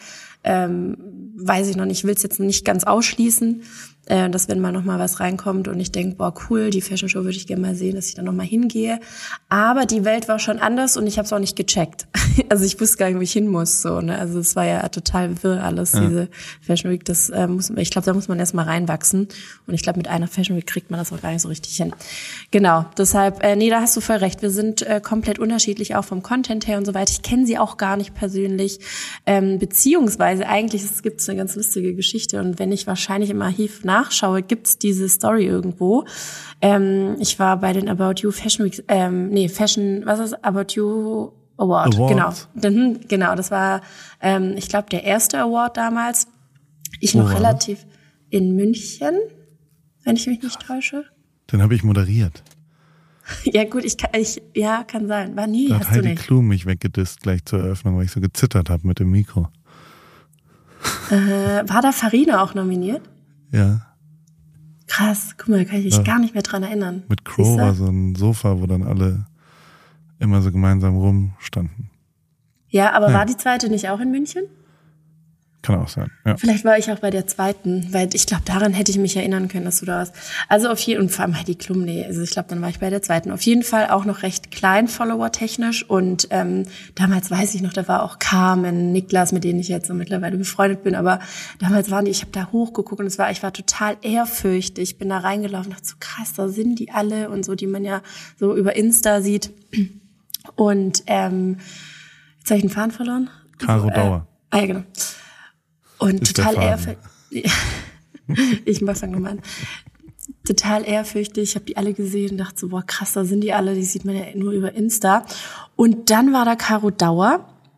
Weiß ich noch nicht, will es jetzt nicht ganz ausschließen, dass wenn mal noch mal was reinkommt und ich denke, boah cool, die Fashion Show würde ich gerne mal sehen, dass ich da noch mal hingehe. Aber die Welt war schon anders und ich habe es auch nicht gecheckt. Also ich wusste gar nicht, wo ich hin muss. So, ne? Also es war ja total wirr alles, diese Fashion Week. Ich glaube, da muss man erst mal reinwachsen. Und ich glaube, mit einer Fashion Week kriegt man das auch gar nicht so richtig hin. Genau, deshalb, da hast du voll recht. Wir sind komplett unterschiedlich, auch vom Content her und so weiter. Ich kenne sie auch gar nicht persönlich. Beziehungsweise eigentlich gibt es eine ganz lustige Geschichte. Und wenn ich wahrscheinlich im Archiv nachschaue, gibt's diese Story irgendwo. Ich war bei den About You Fashion Weeks, About You Award. Genau, das war, ich glaube, der erste Award damals. Ich noch relativ in München, wenn ich mich nicht täusche. Den habe ich moderiert. Ja gut, kann sein. War nie, da hast hat du Heidi nicht. Klum mich weggedisst gleich zur Eröffnung, weil ich so gezittert habe mit dem Mikro. War da Farina auch nominiert? Ja. Krass, guck mal, da kann ich mich gar nicht mehr dran erinnern. Mit Crow war so ein Sofa, wo dann alle immer so gemeinsam rumstanden. Ja, aber war die zweite nicht auch in München? Kann auch sein, ja. Vielleicht war ich auch bei der zweiten, weil ich glaube, daran hätte ich mich erinnern können, dass du da warst. Also und vor allem Heidi Klum, also ich glaube, dann war ich bei der zweiten. Auf jeden Fall auch noch recht klein, follower-technisch. Und damals weiß ich noch, da war auch Carmen, Niklas, mit denen ich jetzt so mittlerweile befreundet bin. Aber damals ich habe da hochgeguckt und ich war total ehrfürchtig. Ich bin da reingelaufen und dachte so, krass, da sind die alle und so, die man ja so über Insta sieht. Und jetzt habe ich den Faden verloren. Caro Dauer. Ja, genau. Und total ehrfürchtig. Ich fange nochmal an. Total ehrfürchtig. Ich habe die alle gesehen und dachte so, boah, krass, da sind die alle. Die sieht man ja nur über Insta. Und dann war da Caro Dauer.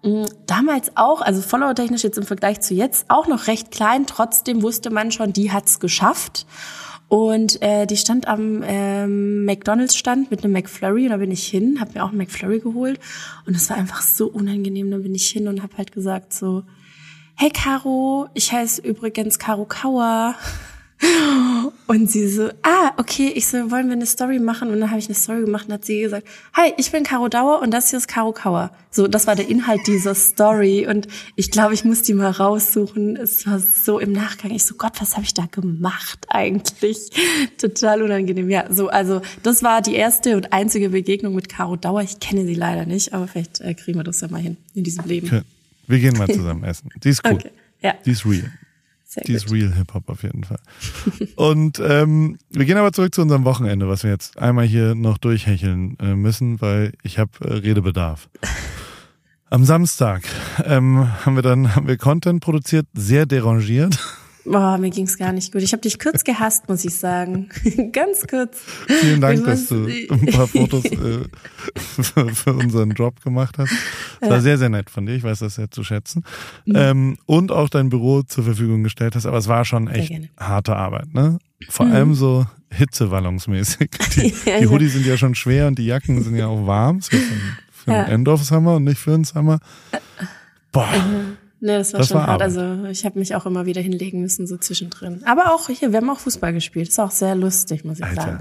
Damals auch, also follower-technisch jetzt im Vergleich zu jetzt auch noch recht klein. Trotzdem wusste man schon, die hat's geschafft. Und die stand am McDonald's-Stand mit einem McFlurry und da bin ich hin, habe mir auch einen McFlurry geholt und das war einfach so unangenehm. Da bin ich hin und habe halt gesagt so, hey Caro, ich heiße übrigens Caro Kauer. Und sie so, okay, ich so, wollen wir eine Story machen? Und dann habe ich eine Story gemacht und hat sie gesagt, hi, ich bin Caro Dauer und das hier ist Caro Kauer. So, das war der Inhalt dieser Story und ich glaube, ich muss die mal raussuchen. Es war so im Nachgang, ich so, Gott, was habe ich da gemacht eigentlich? Total unangenehm. Ja, so, also das war die erste und einzige Begegnung mit Caro Dauer. Ich kenne sie leider nicht, aber vielleicht kriegen wir das ja mal hin in diesem Leben. Okay. Wir gehen mal zusammen essen. Die ist cool. Okay. Ja. Die ist real. Die ist real Hip-Hop auf jeden Fall. Und wir gehen aber zurück zu unserem Wochenende, was wir jetzt einmal hier noch durchhecheln müssen, weil ich habe Redebedarf. Am Samstag haben wir Content produziert, sehr derangiert. Boah, mir ging's gar nicht gut. Ich habe dich kurz gehasst, muss ich sagen. Ganz kurz. Vielen Dank, dass du ein paar Fotos für unseren Drop gemacht hast. Das war sehr, sehr nett von dir. Ich weiß das sehr zu schätzen. Und auch dein Büro zur Verfügung gestellt hast. Aber es war schon echt harte Arbeit, ne? Vor allem so hitzewallungsmäßig. Die Hoodies sind ja schon schwer und die Jacken sind ja auch warm. Das ist für einen End-of-Summer und nicht für einen Summer. Boah. Ne, das war schon hart. Also ich habe mich auch immer wieder hinlegen müssen, so zwischendrin. Aber auch hier, wir haben auch Fußball gespielt. Das ist auch sehr lustig, muss ich sagen.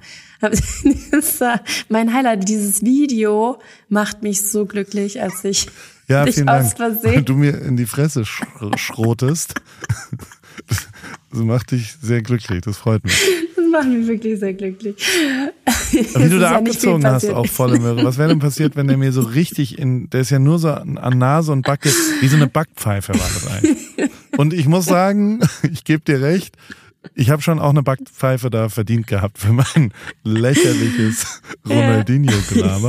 Mein Highlight, dieses Video macht mich so glücklich, als ich dich aus Versehen... Weil du mir in die Fresse schrotest. Das macht dich sehr glücklich, das freut mich. Das macht mich wirklich sehr glücklich. Wie du da abgezogen hast, auch volle Möhre. Was wäre denn passiert, wenn der mir so richtig der ist ja nur so an Nase und Backe, wie so eine Backpfeife war das eigentlich. Und ich muss sagen, ich gebe dir recht, ich habe schon auch eine Backpfeife da verdient gehabt für mein lächerliches Ronaldinho-Gelaber.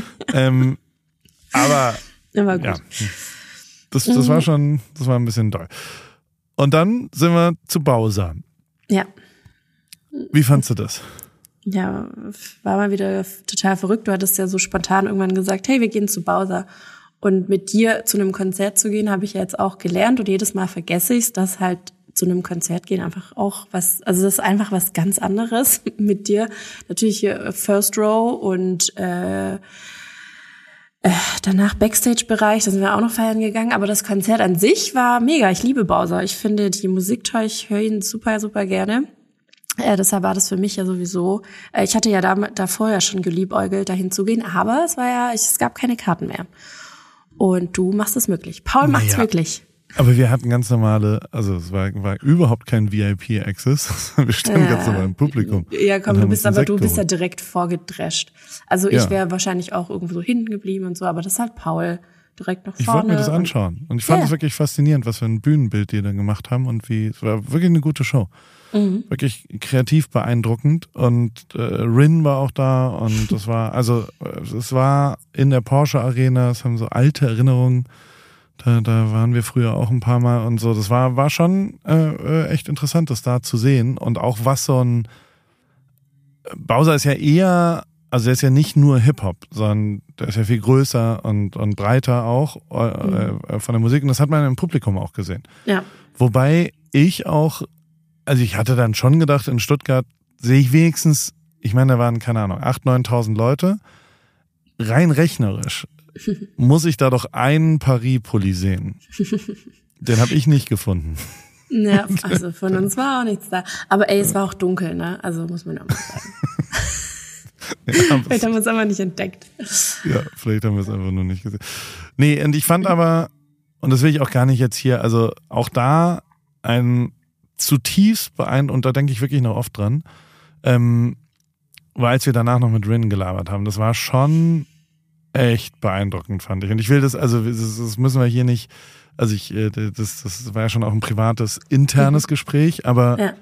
Aber gut. Ja, das war ein bisschen doll. Und dann sind wir zu Bowser. Ja. Wie fandst du das? Ja, war mal wieder total verrückt. Du hattest ja so spontan irgendwann gesagt, hey, wir gehen zu Bowser. Und mit dir zu einem Konzert zu gehen, habe ich ja jetzt auch gelernt. Und jedes Mal vergesse ich es, dass halt zu einem Konzert gehen einfach auch das ist einfach was ganz anderes mit dir. Natürlich hier First Row und danach Backstage-Bereich, da sind wir auch noch feiern gegangen, aber das Konzert an sich war mega. Ich liebe Bowser. Ich finde die Musik toll, ich höre ihn super, super gerne. Deshalb war das für mich ja sowieso, ich hatte ja davor ja schon geliebäugelt, dahin zu gehen, aber es gab keine Karten mehr. Und du machst es möglich. Paul macht's möglich. Aber wir hatten ganz normale, also es war überhaupt kein VIP-Access. Wir standen ganz normal im Publikum. Ja, komm, du bist ja direkt vorgedrescht. Also ich wäre wahrscheinlich auch irgendwo so hinten geblieben und so, aber das ist halt Paul direkt nach vorne. Ich wollte mir das anschauen. Und ich fand es wirklich faszinierend, was für ein Bühnenbild die da gemacht haben und es war wirklich eine gute Show. Wirklich kreativ beeindruckend und Rin war auch da und es war in der Porsche Arena, es haben so alte Erinnerungen. Da waren wir früher auch ein paar Mal und so. Das war schon echt interessant, das da zu sehen. Und auch was so ein Bowser ist ja eher, also der ist ja nicht nur Hip-Hop, sondern der ist ja viel größer und breiter auch von der Musik. Und das hat man im Publikum auch gesehen. Ja. Wobei ich hatte dann schon gedacht, in Stuttgart sehe ich wenigstens, ich meine, da waren, keine Ahnung, 8.000, 9.000 Leute. Rein rechnerisch muss ich da doch einen Paris-Pulli sehen. Den habe ich nicht gefunden. Ja, also von uns war auch nichts da. Aber es war auch dunkel, ne? Also muss man auch mal sagen. Vielleicht haben wir es aber nicht entdeckt. Ja, vielleicht haben wir es einfach nur nicht gesehen. Nee, und ich fand aber, und das will ich auch gar nicht jetzt hier, also auch da ein zutiefst beeindruckend, und da denke ich wirklich noch oft dran, weil als wir danach noch mit Rin gelabert haben, das war schon echt beeindruckend, fand ich. Und ich will das müssen wir hier nicht, also das war ja schon auch ein privates, internes Gespräch, aber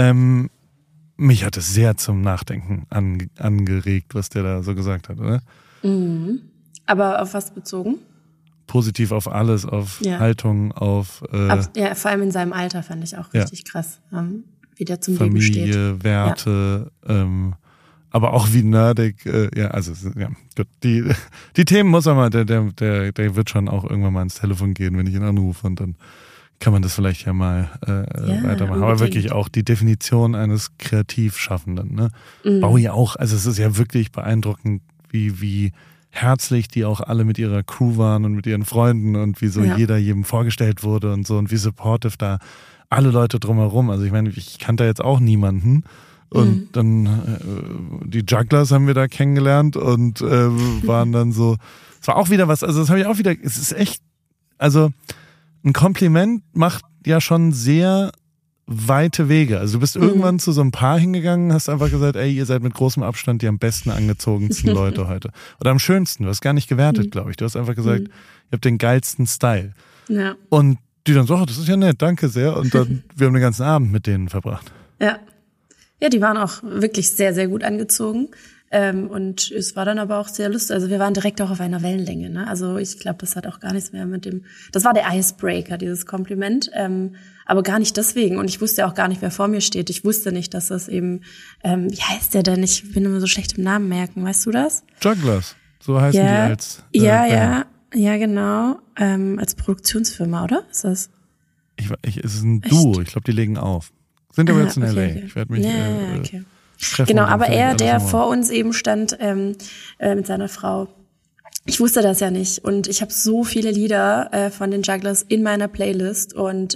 mich hat es sehr zum Nachdenken angeregt, was der da so gesagt hat, oder? Mhm. Aber auf was bezogen? Positiv auf alles, auf Haltung, auf vor allem in seinem Alter fand ich auch richtig krass, wie der zum Familie, Leben steht. Werte, aber auch wie nerdig, gut. Die Themen muss er mal, der wird schon auch irgendwann mal ins Telefon gehen, wenn ich ihn anrufe und dann kann man das vielleicht ja mal weitermachen. Unbedingt. Aber wirklich auch die Definition eines Kreativschaffenden, ne? Bowie auch, also es ist ja wirklich beeindruckend, wie herzlich die auch alle mit ihrer Crew waren und mit ihren Freunden und wie so jeder jedem vorgestellt wurde und so und wie supportive da alle Leute drumherum. Also ich meine, ich kannte jetzt auch niemanden und dann die Jugglers haben wir da kennengelernt und waren dann so, es war auch wieder was, also das habe ich auch wieder, es ist echt, also ein Kompliment macht ja schon sehr weite Wege. Also du bist irgendwann zu so einem Paar hingegangen, hast einfach gesagt, ey, ihr seid mit großem Abstand die am besten angezogensten Leute heute. Oder am schönsten. Du hast gar nicht gewertet, glaube ich. Du hast einfach gesagt, ihr habt den geilsten Style. Ja. Und die dann so, das ist ja nett, danke sehr. Und dann, wir haben den ganzen Abend mit denen verbracht. Ja. Ja, die waren auch wirklich sehr, sehr gut angezogen. Und es war dann aber auch sehr lustig. Also wir waren direkt auch auf einer Wellenlänge, ne? Also ich glaube, das hat auch gar nichts mehr mit dem, das war der Icebreaker, dieses Kompliment, aber gar nicht deswegen. Und ich wusste auch gar nicht, wer vor mir steht. Ich wusste nicht, dass das eben, wie heißt der denn? Ich bin immer so schlecht im Namen merken, weißt du das? Jugglers, so heißen die als. Ja, genau, als Produktionsfirma, oder? Ist das? Es ist ein Duo, ich glaube, die legen auf. Sind aber jetzt in LA. Okay. Ich werde mich okay. Genau, aber er, der vor uns eben stand mit seiner Frau, ich wusste das ja nicht und ich habe so viele Lieder von den Jugglers in meiner Playlist und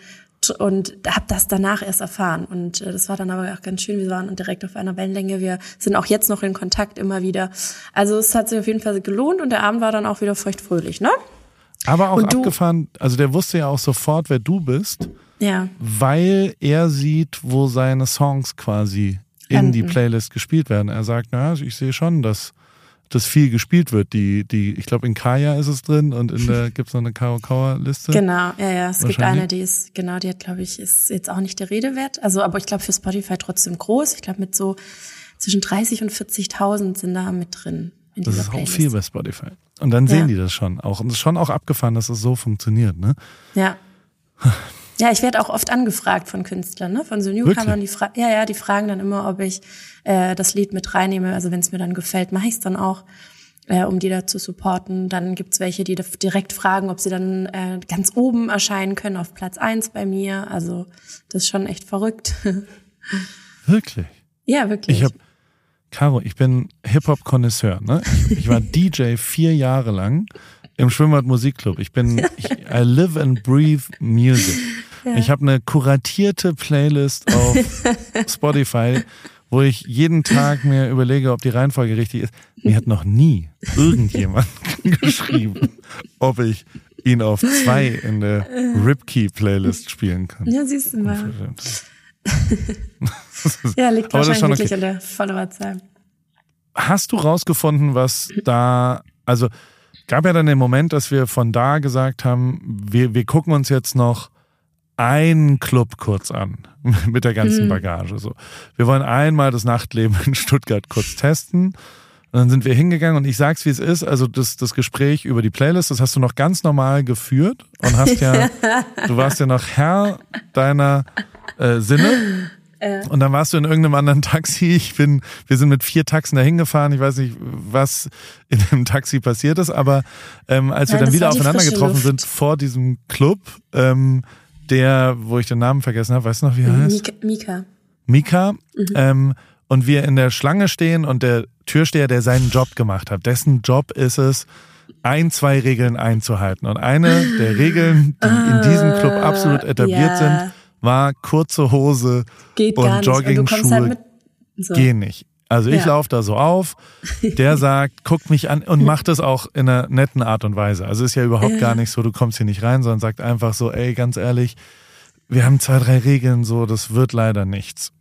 habe das danach erst erfahren und das war dann aber auch ganz schön, wir waren direkt auf einer Wellenlänge, wir sind auch jetzt noch in Kontakt immer wieder, also es hat sich auf jeden Fall gelohnt und der Abend war dann auch wieder feuchtfröhlich, ne? Aber auch abgefahren, also der wusste ja auch sofort, wer du bist, weil er sieht, wo seine Songs quasi in die Playlist gespielt werden. Er sagt, ich sehe schon, dass das viel gespielt wird. Ich glaube in Kaya ist es drin und in der gibt's noch eine Karo Kauer Liste. Genau, ja. Es gibt eine, die hat, glaube ich, ist jetzt auch nicht der Rede wert. Also, aber ich glaube für Spotify trotzdem groß. Ich glaube mit so zwischen 30 und 40.000 sind da mit drin. In das dieser ist Playlist. auch viel bei Spotify. Und dann sehen die das schon auch. Und es ist schon auch abgefahren, dass es so funktioniert, ne? Ja. Ja, ich werde auch oft angefragt von Künstlern, ne? Von so Newcomern, die fragen dann immer, ob ich das Lied mit reinnehme. Also wenn es mir dann gefällt, mache ich es dann auch, um die da zu supporten. Dann gibt's welche, die direkt fragen, ob sie dann ganz oben erscheinen können, auf Platz 1 bei mir. Also das ist schon echt verrückt. Wirklich? Ja, wirklich. Caro, ich bin Hip-Hop-Konnoisseur, ne? Ich war DJ 4 Jahre lang im Schwimmbad Musikclub. I live and breathe music. Ja. Ich habe eine kuratierte Playlist auf Spotify, wo ich jeden Tag mir überlege, ob die Reihenfolge richtig ist. Mir hat noch nie irgendjemand geschrieben, ob ich ihn auf 2 in der Ripkey-Playlist spielen kann. Ja, siehst du mal. Ja, liegt wahrscheinlich wirklich an der Followerzahl. Hast du rausgefunden, was da, also gab ja dann den Moment, dass wir von da gesagt haben, wir gucken uns jetzt noch einen Club kurz an mit der ganzen Bagage. So, wir wollen einmal das Nachtleben in Stuttgart kurz testen. Und dann sind wir hingegangen und ich sag's, wie es ist. Also das Gespräch über die Playlist, das hast du noch ganz normal geführt und hast du warst ja noch Herr deiner Sinne. Und dann warst du in irgendeinem anderen Taxi. Wir sind mit 4 Taxen dahin gefahren. Ich weiß nicht, was in dem Taxi passiert ist, aber als wir dann wieder aufeinander getroffen sind vor diesem Club, wo ich den Namen vergessen habe, weißt du noch, wie er heißt? Mika. Und wir in der Schlange stehen und der Türsteher, der seinen Job gemacht hat, dessen Job ist es, 2 Regeln einzuhalten. Und eine der Regeln, die in diesem Club absolut etabliert sind, war kurze Hose und Joggingschuhe halt gehen nicht. Also ich laufe da so auf, der sagt, guckt mich an und macht es auch in einer netten Art und Weise. Also ist ja überhaupt gar nicht so, du kommst hier nicht rein, sondern sagt einfach so, ey, ganz ehrlich, wir haben 2, 3 Regeln, so, das wird leider nichts.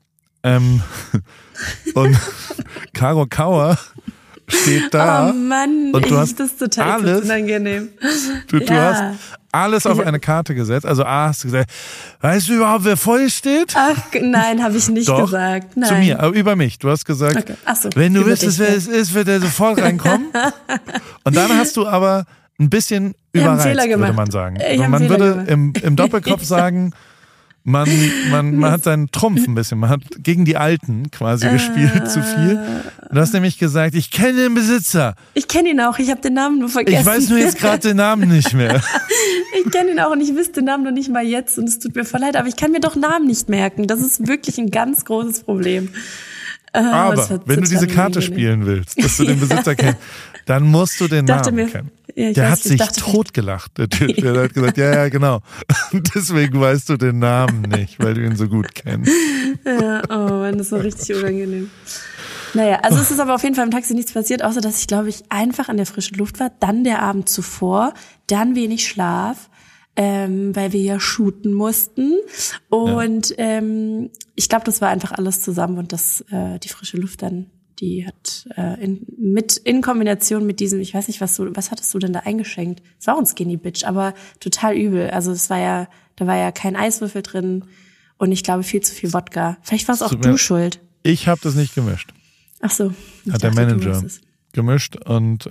Und Caro Kauer steht da. Oh Mann, und du hast das total alles, unangenehm. Du hast alles auf eine Karte gesetzt. Also hast du gesagt, weißt du überhaupt, wer vor dir steht? Ach, nein, habe ich nicht gesagt. Nein. Zu mir, aber über mich. Du hast gesagt, okay. Ach so, wenn du wüsstest, wer es ist, wird er sofort reinkommen. Und dann hast du aber ein bisschen überreizt, würde man sagen. Und man würde im Doppelkopf sagen, Man hat seinen Trumpf ein bisschen, man hat gegen die Alten quasi gespielt, zu viel. Du hast nämlich gesagt, ich kenne den Besitzer. Ich kenne ihn auch, ich habe den Namen nur vergessen. Ich weiß nur jetzt gerade den Namen nicht mehr. Ich kenne ihn auch und ich wüsste den Namen noch nicht mal jetzt und es tut mir voll leid, aber ich kann mir doch Namen nicht merken. Das ist wirklich ein ganz großes Problem. Aber wenn du diese Karte spielen willst, dass du den Besitzer kennst, dann musst du den Namen kennen. Ja, der hat sich totgelacht. Der Typ, der hat gesagt, ja, genau. Und deswegen weißt du den Namen nicht, weil du ihn so gut kennst. Ja, oh Mann, das war richtig unangenehm. Naja, also es ist aber auf jeden Fall im Taxi nichts passiert, außer dass ich, glaube ich, einfach an der frischen Luft war, dann der Abend zuvor, dann wenig Schlaf, weil wir ja shooten mussten. Und ich glaube, das war einfach alles zusammen und das die frische Luft dann, die hat in Kombination mit diesem, ich weiß nicht, was hattest du denn da eingeschenkt? Es war auch ein Skinny Bitch, aber total übel. Also da war ja kein Eiswürfel drin und ich glaube viel zu viel Wodka. Vielleicht war es auch du schuld. Ich habe das nicht gemischt. Ach so. Hat der Manager gemischt und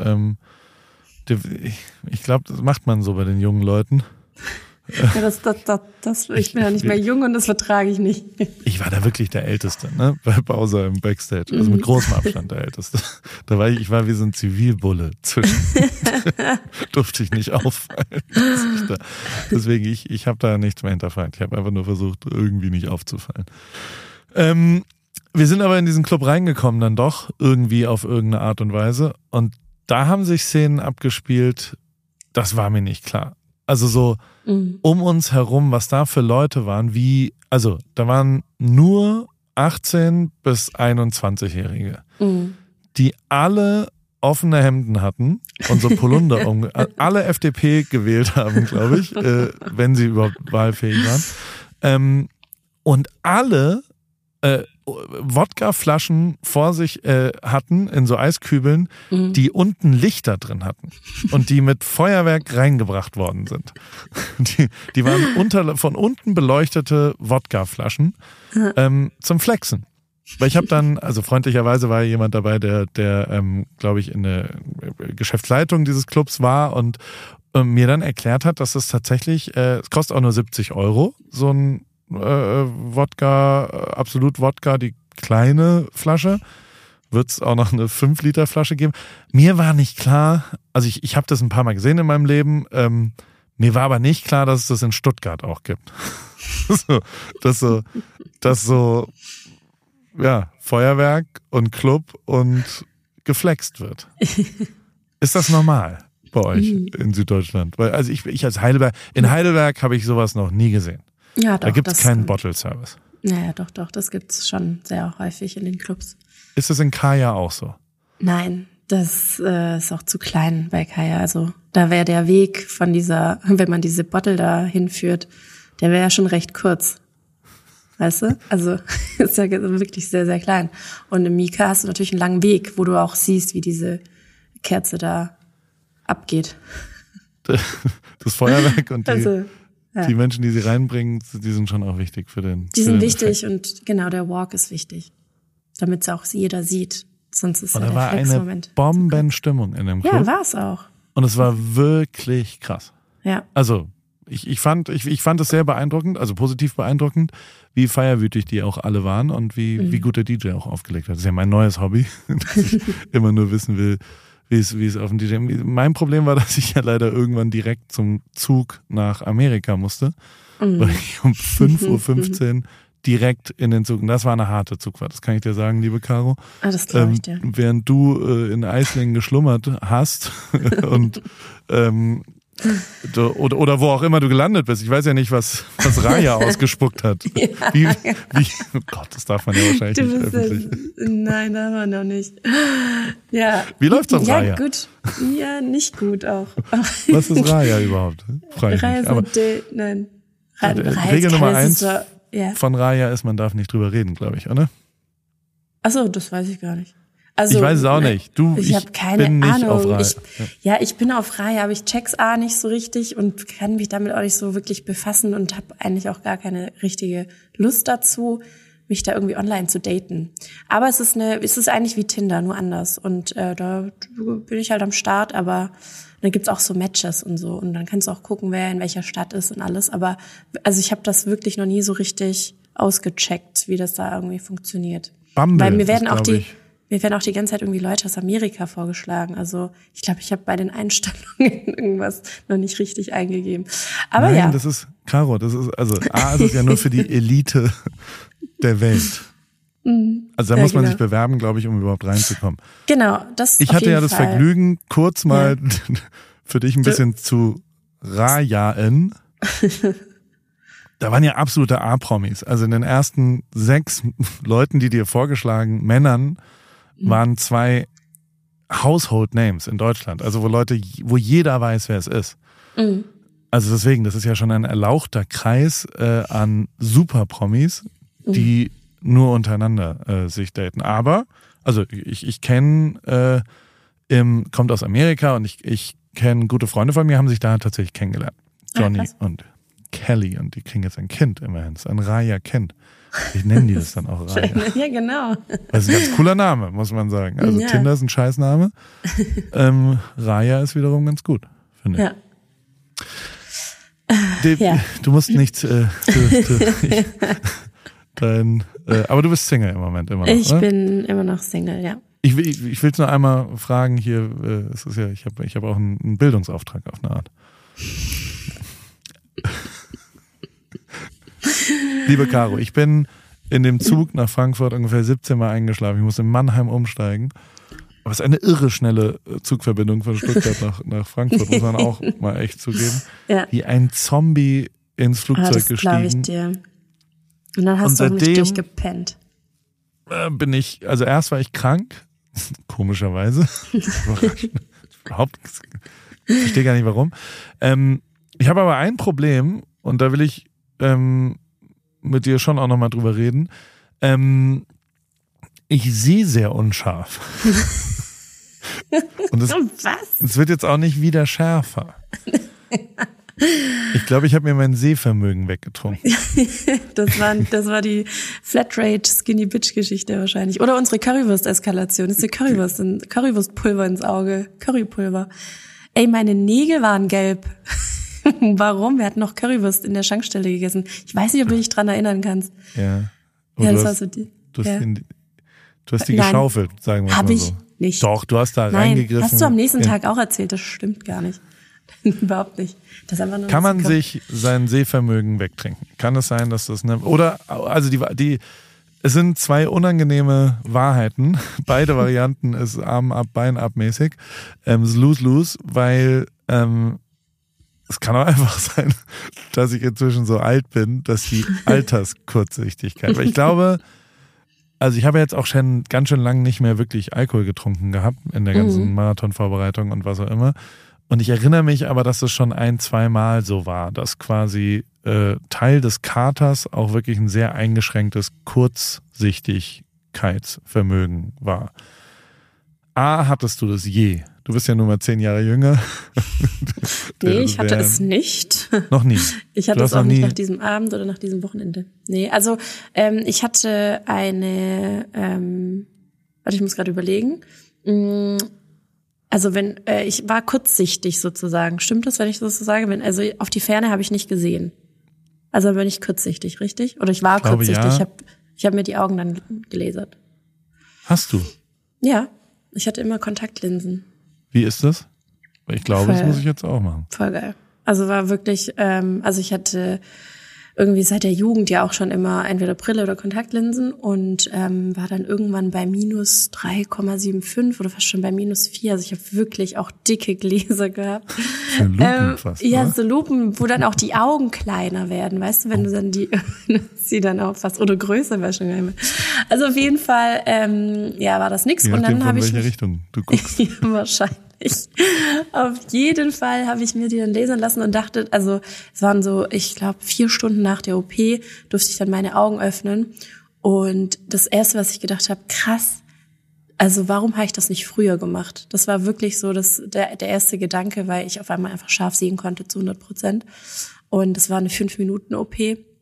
ich glaube, das macht man so bei den jungen Leuten. Ja, ich bin ja nicht mehr jung und das vertrage ich nicht. Ich war da wirklich der Älteste, ne? Bei Bowser im Backstage. Also mit großem Abstand der Älteste. Ich war wie so ein Zivilbulle zwischen. Durfte ich nicht auffallen. Deswegen, ich habe da nichts mehr hinterfragt. Ich habe einfach nur versucht, irgendwie nicht aufzufallen. Wir sind aber in diesen Club reingekommen dann doch, irgendwie auf irgendeine Art und Weise. Und da haben sich Szenen abgespielt, das war mir nicht klar. Also so um uns herum, was da für Leute waren, da waren nur 18- bis 21-Jährige, die alle offene Hemden hatten und so Polunder alle FDP gewählt haben, glaube ich, wenn sie überhaupt wahlfähig waren. Und alle Wodkaflaschen vor sich hatten in so Eiskübeln, die unten Lichter drin hatten und die mit Feuerwerk reingebracht worden sind. Die waren von unten beleuchtete Wodkaflaschen zum Flexen. Weil ich habe dann, also freundlicherweise war jemand dabei, der glaube ich, in der Geschäftsleitung dieses Clubs war und mir dann erklärt hat, dass es tatsächlich, es kostet auch nur 70 €, so ein Wodka, Absolut Wodka, die kleine Flasche. Wird es auch noch eine 5-Liter-Flasche geben. Mir war nicht klar, also ich habe das ein paar Mal gesehen in meinem Leben, mir war aber nicht klar, dass es das in Stuttgart auch gibt. dass so, ja, Feuerwerk und Club und geflext wird. Ist das normal bei euch in Süddeutschland? Weil, also ich als in Heidelberg habe ich sowas noch nie gesehen. Ja, doch, da gibt es keinen Bottle-Service. Naja, doch, das gibt's schon sehr häufig in den Clubs. Ist das in Kaya auch so? Nein, das ist auch zu klein bei Kaya. Also da wäre der Weg von wenn man diese Bottle da hinführt, der wäre ja schon recht kurz. Weißt du? Also ist ja wirklich sehr, sehr klein. Und im Mika hast du natürlich einen langen Weg, wo du auch siehst, wie diese Kerze da abgeht. Das Feuerwerk und die Menschen, die sie reinbringen, die sind schon auch wichtig für den. Die sind wichtig und genau, der Walk ist wichtig, damit es auch jeder sieht. Sonst ist und da war eine Bombenstimmung in dem Club. Ja, war es auch. Und es war wirklich krass. Ja. Also ich fand es sehr beeindruckend, also positiv beeindruckend, wie feierwütig die auch alle waren und wie gut der DJ auch aufgelegt hat. Das ist ja mein neues Hobby, dass ich immer nur wissen will, wie es auf dem DJ. Mein Problem war, dass ich ja leider irgendwann direkt zum Zug nach Amerika musste, weil ich um 5:15 Uhr direkt in den Zug, und das war eine harte Zugfahrt, das kann ich dir sagen, liebe Caro. Ah, das glaube ich dir. Während du in Eislingen geschlummert hast und oder wo auch immer du gelandet bist. Ich weiß ja nicht, was Raya ausgespuckt hat. Ja. Wie, oh Gott, das darf man ja wahrscheinlich nicht öffentlich. Nein, darf man noch nicht. Ja. Wie läuft's auf Raya? Ja, gut. Ja, nicht gut auch. Was ist Raya überhaupt? Raya ist nein. Regel Nummer 1 von Raya ist, man darf nicht drüber reden, glaube ich, oder? Achso, das weiß ich gar nicht. Also, ich weiß es auch nicht. Ich habe keine bin nicht Ahnung. Auf Raya. Ich bin auf Raya, aber ich check's nicht so richtig und kann mich damit auch nicht so wirklich befassen und habe eigentlich auch gar keine richtige Lust dazu. mich da irgendwie online zu daten. Aber es ist eigentlich wie Tinder, nur anders. Und da bin ich halt am Start, aber dann gibt's auch so Matches und so. Und dann kannst du auch gucken, wer in welcher Stadt ist und alles. Aber also ich habe das wirklich noch nie so richtig ausgecheckt, wie das da irgendwie funktioniert. Bumble, weil mir werden auch die ganze Zeit irgendwie Leute aus Amerika vorgeschlagen. Also ich glaube, ich habe bei den Einstellungen irgendwas noch nicht richtig eingegeben. Aber nein, ja. das ist, Caro, ist es ja nur für die Elite der Welt. Also da muss man sich bewerben, glaube ich, um überhaupt reinzukommen. Genau, das Ich hatte ja das Vergnügen, kurz mal für dich ein bisschen zu rajaen. Da waren ja absolute A-Promis. Also in den ersten 6 Leuten, die dir vorgeschlagen, Männern, waren 2 Household Names in Deutschland. Also wo jeder weiß, wer es ist. Mhm. Also deswegen, das ist ja schon ein erlauchter Kreis an Super-Promis, die nur untereinander sich daten. Aber, also ich kenne, kommt aus Amerika und ich kenne gute Freunde von mir, haben sich da tatsächlich kennengelernt. Johnny und Kelly, und die kriegen jetzt ein Kind immerhin. Das ist ein Raya-Kind. Ich nenne die das dann auch Raya. Ja, genau. Das ist ein ganz cooler Name, muss man sagen. Also Tinder ist ein Scheißname. Raya ist wiederum ganz gut, finde ich. Du musst nichts aber du bist Single im Moment immer noch, Ich bin immer noch Single, ja. Ich will es nur einmal fragen hier, es ist ja, ich hab auch einen Bildungsauftrag auf eine Art. Liebe Caro, ich bin in dem Zug nach Frankfurt ungefähr 17 Mal eingeschlafen. Ich muss in Mannheim umsteigen. Aber es ist eine irre schnelle Zugverbindung von Stuttgart nach Frankfurt, muss man auch mal echt zugeben. Ja. Wie ein Zombie ins Flugzeug das gestiegen. Glaube ich dir. Und dann hast du auch nicht durchgepennt. Bin ich, also erst war ich krank, komischerweise. Überhaupt, ich verstehe gar nicht warum. Ich habe aber ein Problem, und da will ich mit dir schon auch nochmal drüber reden. Ich sehe sehr unscharf. Und es wird jetzt auch nicht wieder schärfer. Ich glaube, ich habe mir mein Sehvermögen weggetrunken. Das war die Flatrate Skinny Bitch Geschichte wahrscheinlich. Oder unsere Currywurst-Eskalation. Das ist eine Currywurstpulver ins Auge. Currypulver. Ey, meine Nägel waren gelb. Warum? Wir hatten noch Currywurst in der Schankstelle gegessen. Ich weiß nicht, ob du dich dran erinnern kannst. Ja. Das war so die. Du hast die geschaufelt, sagen wir mal so. Hab ich nicht. Doch, du hast da reingegriffen. Hast du am nächsten Tag auch erzählt, das stimmt gar nicht. Überhaupt nicht. Das ist einfach nur Kann man sich sein Sehvermögen wegtrinken? Kann es sein, dass das also es sind 2 unangenehme Wahrheiten. Beide Varianten ist Arm ab, Bein ab mäßig. Lose, weil es kann auch einfach sein, dass ich inzwischen so alt bin, dass die Alterskurzsichtigkeit, weil ich glaube, also ich habe jetzt auch schon ganz schön lange nicht mehr wirklich Alkohol getrunken gehabt in der ganzen Marathonvorbereitung und was auch immer. Und ich erinnere mich aber, dass es schon 1-2 Mal so war, dass quasi Teil des Katers auch wirklich ein sehr eingeschränktes Kurzsichtigkeitsvermögen war. Hattest du das je? Du bist ja nur mal 10 Jahre jünger. Nee, ich hatte es nicht. Noch nie? Ich hatte es auch nicht nach diesem Abend oder nach diesem Wochenende. Nee, also ich hatte ich muss gerade überlegen. Also ich war kurzsichtig sozusagen. Stimmt das, wenn ich das so sage? Also auf die Ferne habe ich nicht gesehen. Also bin ich kurzsichtig, richtig? Oder ich war kurzsichtig. Ja. Ich hab mir die Augen dann gelasert. Hast du? Ja, ich hatte immer Kontaktlinsen. Wie ist das? Ich glaube, das muss ich jetzt auch machen. Voll geil. Also war wirklich, ich hatte irgendwie seit der Jugend ja auch schon immer entweder Brille oder Kontaktlinsen und war dann irgendwann bei minus 3,75 oder fast schon bei minus 4. Also ich habe wirklich auch dicke Gläser gehabt. Für Lupen fast, ja, so Lupen, wo dann auch die Augen kleiner werden, weißt du, wenn du dann sie dann auch fast, oder größer wäre schon geil. Also auf jeden Fall, war das nix. Je und dann habe ich in welche Richtung du guckst. Ja, wahrscheinlich. Auf jeden Fall habe ich mir die dann lasern lassen und dachte, also es waren so, ich glaube 4 Stunden nach der OP durfte ich dann meine Augen öffnen und das Erste, was ich gedacht habe, krass, also warum habe ich das nicht früher gemacht? Das war wirklich so der erste Gedanke, weil ich auf einmal einfach scharf sehen konnte zu 100%. Und das war eine 5-Minuten-OP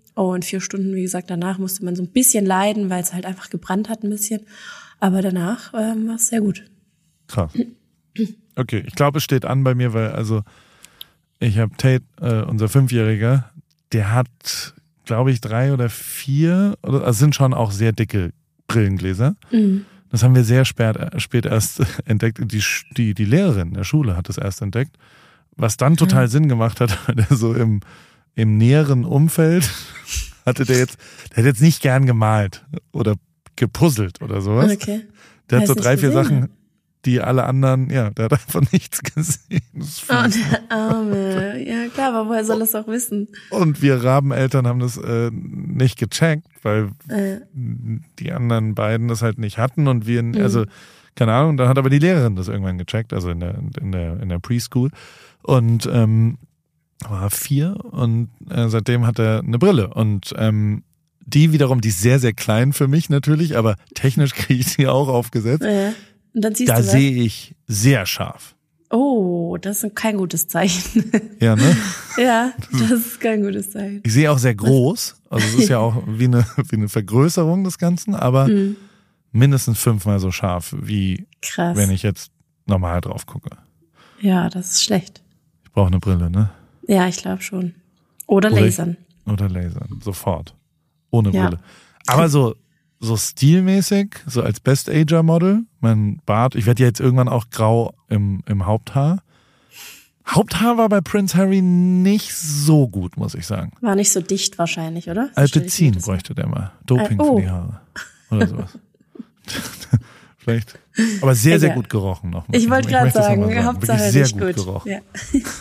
Und 4 Stunden, wie gesagt, danach musste man so ein bisschen leiden, weil es halt einfach gebrannt hat ein bisschen. Aber danach war es sehr gut. Krass. Okay, ich glaube, es steht an bei mir, weil ich habe Tate, unser 5-Jähriger, der hat, glaube ich, 3 oder 4, also sind schon auch sehr dicke Brillengläser. Mhm. Das haben wir sehr spät erst entdeckt. Die Lehrerin der Schule hat das erst entdeckt, was dann total Sinn gemacht hat, weil der so im näheren Umfeld der hat jetzt nicht gern gemalt oder gepuzzelt oder sowas. Okay. Der hat so 3, 4 Sachen, die alle anderen, der hat davon nichts gesehen. Oh, der Arme. Ja klar, aber woher soll das auch wissen? Und wir Rabeneltern haben das nicht gecheckt, weil die anderen beiden das halt nicht hatten und wir, also keine Ahnung, dann hat aber die Lehrerin das irgendwann gecheckt, also in der Preschool und war 4 und seitdem hat er eine Brille und die wiederum, die ist sehr, sehr klein für mich natürlich, aber technisch kriege ich sie auch aufgesetzt. Ja. Und dann siehst da sehe ich sehr scharf. Oh, das ist kein gutes Zeichen. Ja, ne? Ja, das ist kein gutes Zeichen. Ich sehe auch sehr groß, also es ist ja auch wie eine Vergrößerung des Ganzen, aber mindestens 5-mal so scharf, wie wenn ich jetzt normal drauf gucke. Ja, das ist schlecht. Ich brauche eine Brille, ne? Ja, ich glaube schon. Oder lasern. Oder lasern, sofort. Ohne Brille. Aber so stilmäßig, so als Best-Ager-Model, mein Bart, ich werde ja jetzt irgendwann auch grau im Haupthaar. Haupthaar war bei Prince Harry nicht so gut, muss ich sagen. War nicht so dicht wahrscheinlich, oder? Alpecin bräuchte der mal. Doping für die Haare. Oder sowas. Vielleicht. Aber sehr, sehr gut gerochen noch. Ich wollte gerade sagen, Hauptsache sehr nicht gut gerochen. Ja.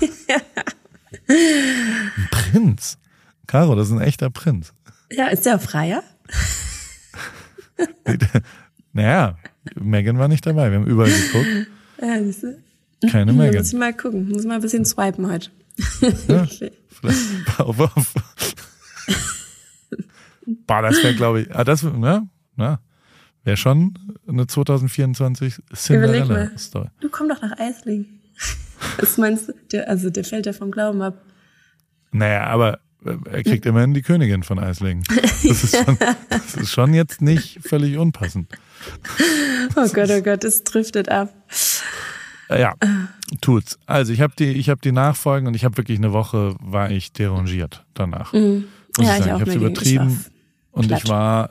Ein Prinz. Caro, das ist ein echter Prinz. Ja, ist der auch Freier? Naja, Meghan war nicht dabei. Wir haben überall geguckt. Ja, siehst du? Keine Meghan. Muss ich mal gucken. Muss mal ein bisschen swipen heute. Ja, vielleicht. Auf. Boah, das wäre, glaube ich, wäre schon eine 2024 Cinderella-Story. Du komm doch nach Aislingen. Was meinst du? Der fällt ja vom Glauben ab. Naja, aber er kriegt immerhin die Königin von Aislingen. Das ist schon jetzt nicht völlig unpassend. Oh Gott, es driftet ab. Ja, tut's. Also ich habe die Nachfolgen und ich habe wirklich eine Woche, war ich derangiert danach. Mhm. Ja, ich habe es übertrieben. Und ich war,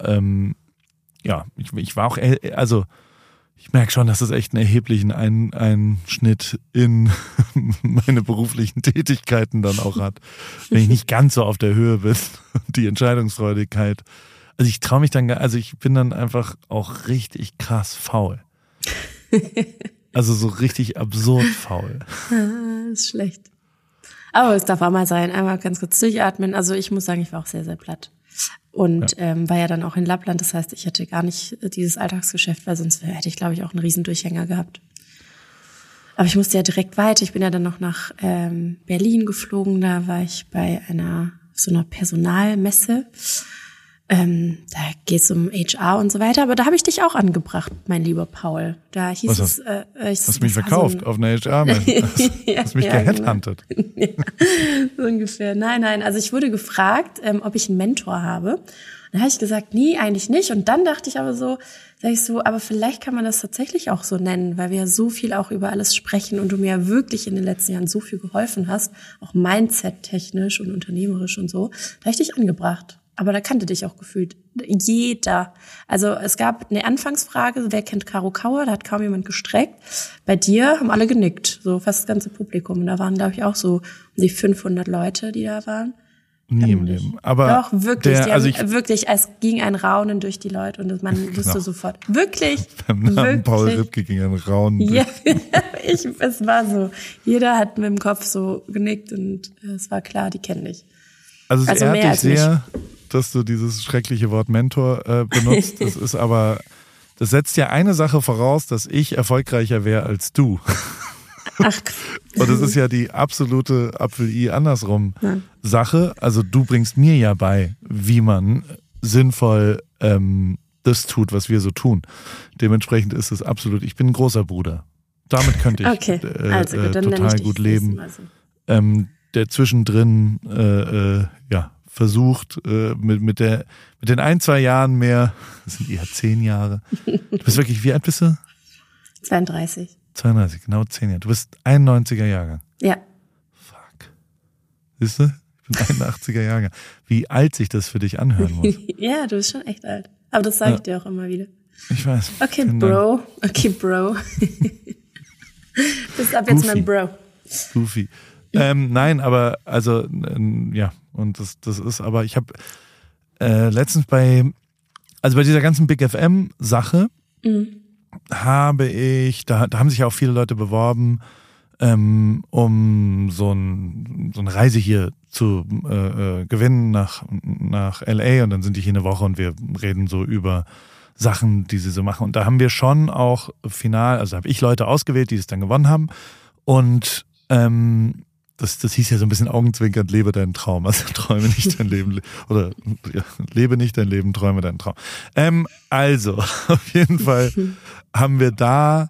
ich war auch, also ich merke schon, dass das echt einen erheblichen Einschnitt in meine beruflichen Tätigkeiten dann auch hat. Wenn ich nicht ganz so auf der Höhe bin und die Entscheidungsfreudigkeit. Also ich traue mich dann, also ich bin dann einfach auch richtig krass faul. Also so richtig absurd faul. Das ist schlecht. Aber es darf auch mal sein, einmal ganz kurz durchatmen. Also ich muss sagen, ich war auch sehr, sehr platt. Und war ja dann auch in Lappland, das heißt, ich hatte gar nicht dieses Alltagsgeschäft, weil sonst hätte ich, glaube ich, auch einen riesen Durchhänger gehabt. Aber ich musste ja direkt weiter. Ich bin ja dann noch nach Berlin geflogen, da war ich bei so einer Personalmesse. Da geht's um HR und so weiter, aber da habe ich dich auch angebracht, mein lieber Paul. Da hieß es... hast mich verkauft auf einer HR-Messe? Hast mich geheadhuntet? Genau. Ja, so ungefähr. Nein, also ich wurde gefragt, ob ich einen Mentor habe. Dann habe ich gesagt, nee, eigentlich nicht. Und dann dachte ich aber aber vielleicht kann man das tatsächlich auch so nennen, weil wir ja so viel auch über alles sprechen und du mir ja wirklich in den letzten Jahren so viel geholfen hast, auch Mindset-technisch und unternehmerisch und so. Da habe ich dich angebracht. Aber da kannte dich auch gefühlt jeder. Also es gab eine Anfangsfrage, wer kennt Caro Kauer? Da hat kaum jemand gestreckt. Bei dir haben alle genickt, so fast das ganze Publikum. Und da waren, glaube ich, auch so die 500 Leute, die da waren. Nie im Leben. Aber doch, wirklich. Wirklich, es ging ein Raunen durch die Leute und man wusste sofort. Wirklich. Beim Namen Paul Ripke ging ein Raunen durch. Ja, es war so. Jeder hat mit dem Kopf so genickt und es war klar, die kennen dich. Also es ehrt dich sehr, dass du dieses schreckliche Wort Mentor benutzt. Das setzt ja eine Sache voraus, dass ich erfolgreicher wäre als du. Ach. Und das ist ja die absolute Apfel-I andersrum Sache. Also du bringst mir ja bei, wie man sinnvoll das tut, was wir so tun. Dementsprechend ist es absolut, ich bin ein großer Bruder. Damit könnte ich total gut leben. Der zwischendrin versucht, mit den 1-2 Jahren mehr, das sind eher 10 Jahre. Du bist wirklich, wie alt bist du? 32. 32, genau 10 Jahre. Du bist 91er Jahrgang. Ja. Fuck. Siehst du? Ich bin 81er Jahrgang. Wie alt sich das für dich anhören muss. Ja, du bist schon echt alt. Aber das sage ich dir auch immer wieder. Ich weiß. Okay, Bro. Okay, Bro. Bist ab jetzt mein Bro. Goofy. Nein, aber also ja, und das ist, aber ich habe letztens bei dieser ganzen Big FM Sache habe ich, da haben sich ja auch viele Leute beworben, um so eine Reise hier zu gewinnen nach LA, und dann sind die hier eine Woche und wir reden so über Sachen, die sie so machen. Und da haben wir schon auch final, also habe ich Leute ausgewählt, die es dann gewonnen haben, und das hieß ja so ein bisschen augenzwinkernd, lebe deinen Traum. Also träume nicht dein Leben, oder ja, lebe nicht dein Leben, träume deinen Traum. Also, auf jeden Fall haben wir da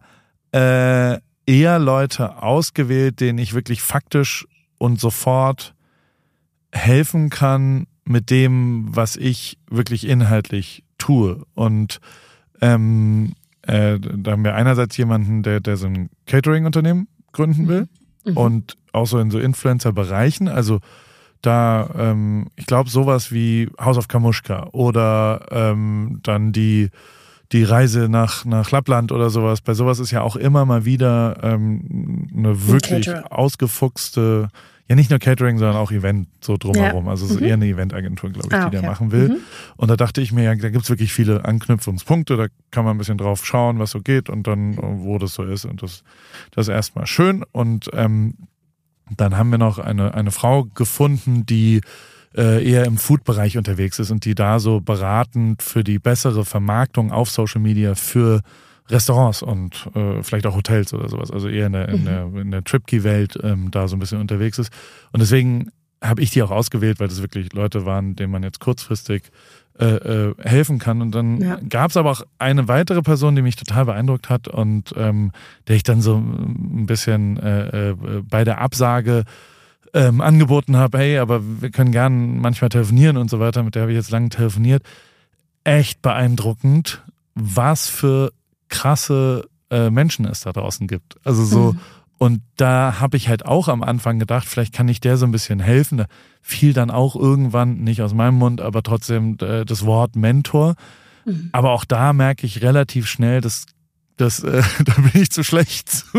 eher Leute ausgewählt, denen ich wirklich faktisch und sofort helfen kann mit dem, was ich wirklich inhaltlich tue. Und da haben wir einerseits jemanden, der so ein Catering-Unternehmen gründen will. Und auch so in so Influencer-Bereichen, also da, ich glaube, sowas wie House of Kamushka oder dann die Reise nach Lappland oder sowas. Bei sowas ist ja auch immer mal wieder eine wirklich ausgefuchste, ja nicht nur Catering, sondern auch Event so drumherum. Ja. Also es ist eher eine Eventagentur, glaube ich, die der machen will. Und da dachte ich mir, ja, da gibt's wirklich viele Anknüpfungspunkte, da kann man ein bisschen drauf schauen, was so geht und dann, wo das so ist. Und das ist erstmal schön. Und dann haben wir noch eine Frau gefunden, die eher im Food-Bereich unterwegs ist und die da so beratend für die bessere Vermarktung auf Social Media für Restaurants und vielleicht auch Hotels oder sowas, also eher in der Tripkey-Welt da so ein bisschen unterwegs ist. Und deswegen habe ich die auch ausgewählt, weil das wirklich Leute waren, denen man jetzt kurzfristig helfen kann. Und dann gab es aber auch eine weitere Person, die mich total beeindruckt hat und der ich dann so ein bisschen bei der Absage angeboten habe, hey, aber wir können gern manchmal telefonieren und so weiter, mit der habe ich jetzt lange telefoniert. Echt beeindruckend, was für krasse Menschen es da draußen gibt. Also so, und da habe ich halt auch am Anfang gedacht, vielleicht kann ich der so ein bisschen helfen. Da fiel dann auch irgendwann, nicht aus meinem Mund, aber trotzdem das Wort Mentor. Aber auch da merke ich relativ schnell, dass da bin ich zu schlecht zu.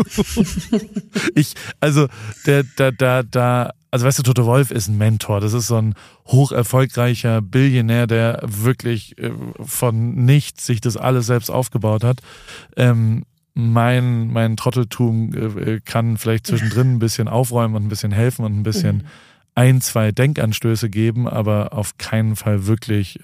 Also weißt du, Toto Wolff ist ein Mentor. Das ist so ein hoch erfolgreicher Billionär, der wirklich von nichts sich das alles selbst aufgebaut hat. Mein Trotteltum kann vielleicht zwischendrin ein bisschen aufräumen und ein bisschen helfen und ein bisschen 1-2 Denkanstöße geben, aber auf keinen Fall wirklich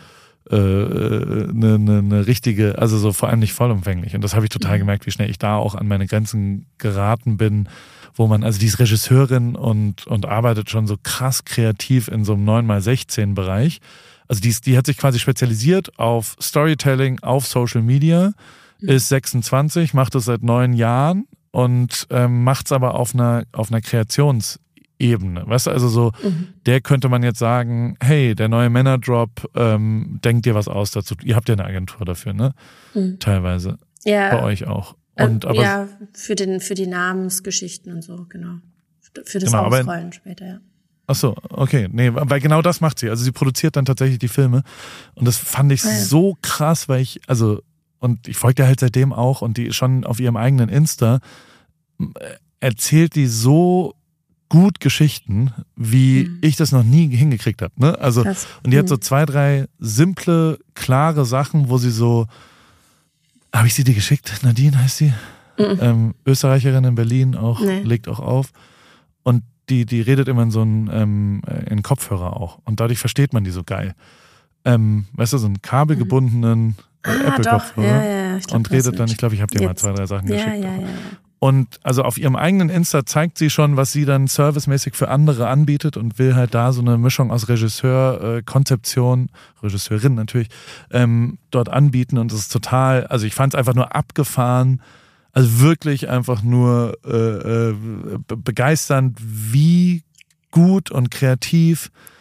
eine richtige, also so vor allem nicht vollumfänglich. Und das habe ich total gemerkt, wie schnell ich da auch an meine Grenzen geraten bin, wo man, also die ist Regisseurin und arbeitet schon so krass kreativ in so einem 9x16 Bereich. Also die hat sich quasi spezialisiert auf Storytelling, auf Social Media, ist 26, macht das seit 9 Jahren und macht es aber auf einer Kreationsebene. Weißt du, also so, der könnte man jetzt sagen, hey, der neue Männerdrop, denkt dir was aus dazu. Ihr habt ja eine Agentur dafür, ne? Teilweise. Ja. Bei euch auch. Und, aber, ja, für die Namensgeschichten und so, genau. Für das Ausrollen später, ja. Ach so, okay. Nee, weil genau das macht sie. Also sie produziert dann tatsächlich die Filme. Und das fand ich so krass, weil und ich folge der halt seitdem auch, und die schon auf ihrem eigenen Insta erzählt die so gut Geschichten, wie ich das noch nie hingekriegt habe. Ne? Also, und die hat so 2, 3 simple, klare Sachen, wo sie so, habe ich sie dir geschickt? Nadine heißt sie? Österreicherin in Berlin, auch legt auch auf. Und die redet immer in so in Kopfhörer auch. Und dadurch versteht man die so geil. Weißt du, so einen kabelgebundenen Apple-Kopfhörer. Ja, und redet dann, ich glaube, ich habe dir mal 2, 3 Sachen geschickt. Ja. Und also auf ihrem eigenen Insta zeigt sie schon, was sie dann servicemäßig für andere anbietet und will halt da so eine Mischung aus Regisseur, Konzeption, Regisseurin natürlich, dort anbieten. Und das ist total, also ich fand es einfach nur abgefahren, also wirklich einfach nur begeisternd, wie gut und kreativ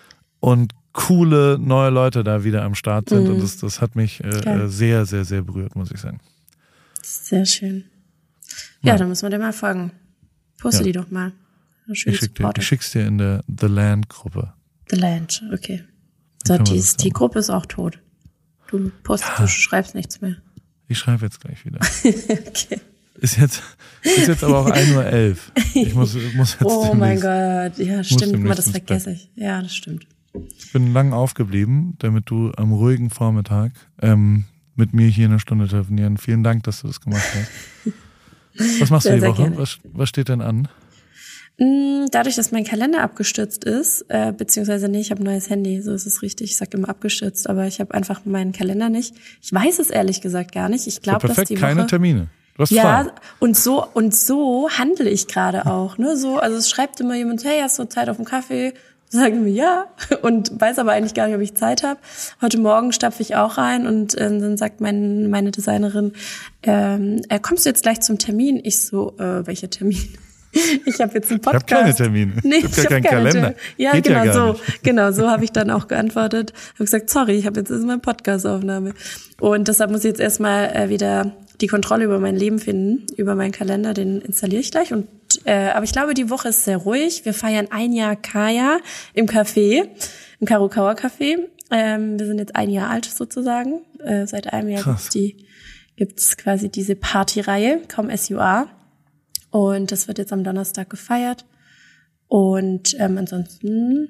und coole neue Leute da wieder am Start sind. Und das hat mich sehr, sehr, sehr berührt, muss ich sagen. Sehr schön. Ja, dann müssen wir dir mal folgen. Poste die doch mal. Ich schick's dir in der The Land-Gruppe. The Land, okay. So, die Gruppe ist auch tot. Du schreibst nichts mehr. Ich schreibe jetzt gleich wieder. Okay. Ist jetzt aber auch 1:11 Uhr. Ich muss jetzt oh mein Gott, ja, stimmt. Guck mal, das vergesse ich. Ja, das stimmt. Ich bin lang aufgeblieben, damit du am ruhigen Vormittag mit mir hier eine Stunde telefonieren. Vielen Dank, dass du das gemacht hast. Was machst du die Woche? Was steht denn an? Dadurch, dass mein Kalender abgestürzt ist, beziehungsweise ich habe ein neues Handy, so ist es richtig. Ich sage immer abgestürzt, aber ich habe einfach meinen Kalender nicht. Ich weiß es ehrlich gesagt gar nicht. Ich glaube, dass die Woche keine Termine. Du hast frei. Und so handle ich gerade auch, ne? So, also es schreibt immer jemand, hey, hast du Zeit auf einen Kaffee? Sagen wir ja und weiß aber eigentlich gar nicht, ob ich Zeit habe. Heute Morgen stapfe ich auch rein und dann sagt meine Designerin, kommst du jetzt gleich zum Termin? Ich so, welcher Termin? Ich habe jetzt einen Podcast. Ich habe keine Termine. Nee, ich habe keinen Kalender. Ja, geht genau so. Genau, so habe ich dann auch geantwortet. Habe gesagt, sorry, ich habe jetzt meine Podcast-Aufnahme. Und deshalb muss ich jetzt erstmal wieder die Kontrolle über mein Leben finden, über meinen Kalender, den installiere ich gleich. Aber ich glaube, die Woche ist sehr ruhig. Wir feiern 1 Jahr Kaya im Café, im Karukawa Café. Wir sind jetzt 1 Jahr alt sozusagen. Seit einem Jahr gibt's quasi diese Partyreihe, Come As You Are. Und das wird jetzt am Donnerstag gefeiert. Und ansonsten,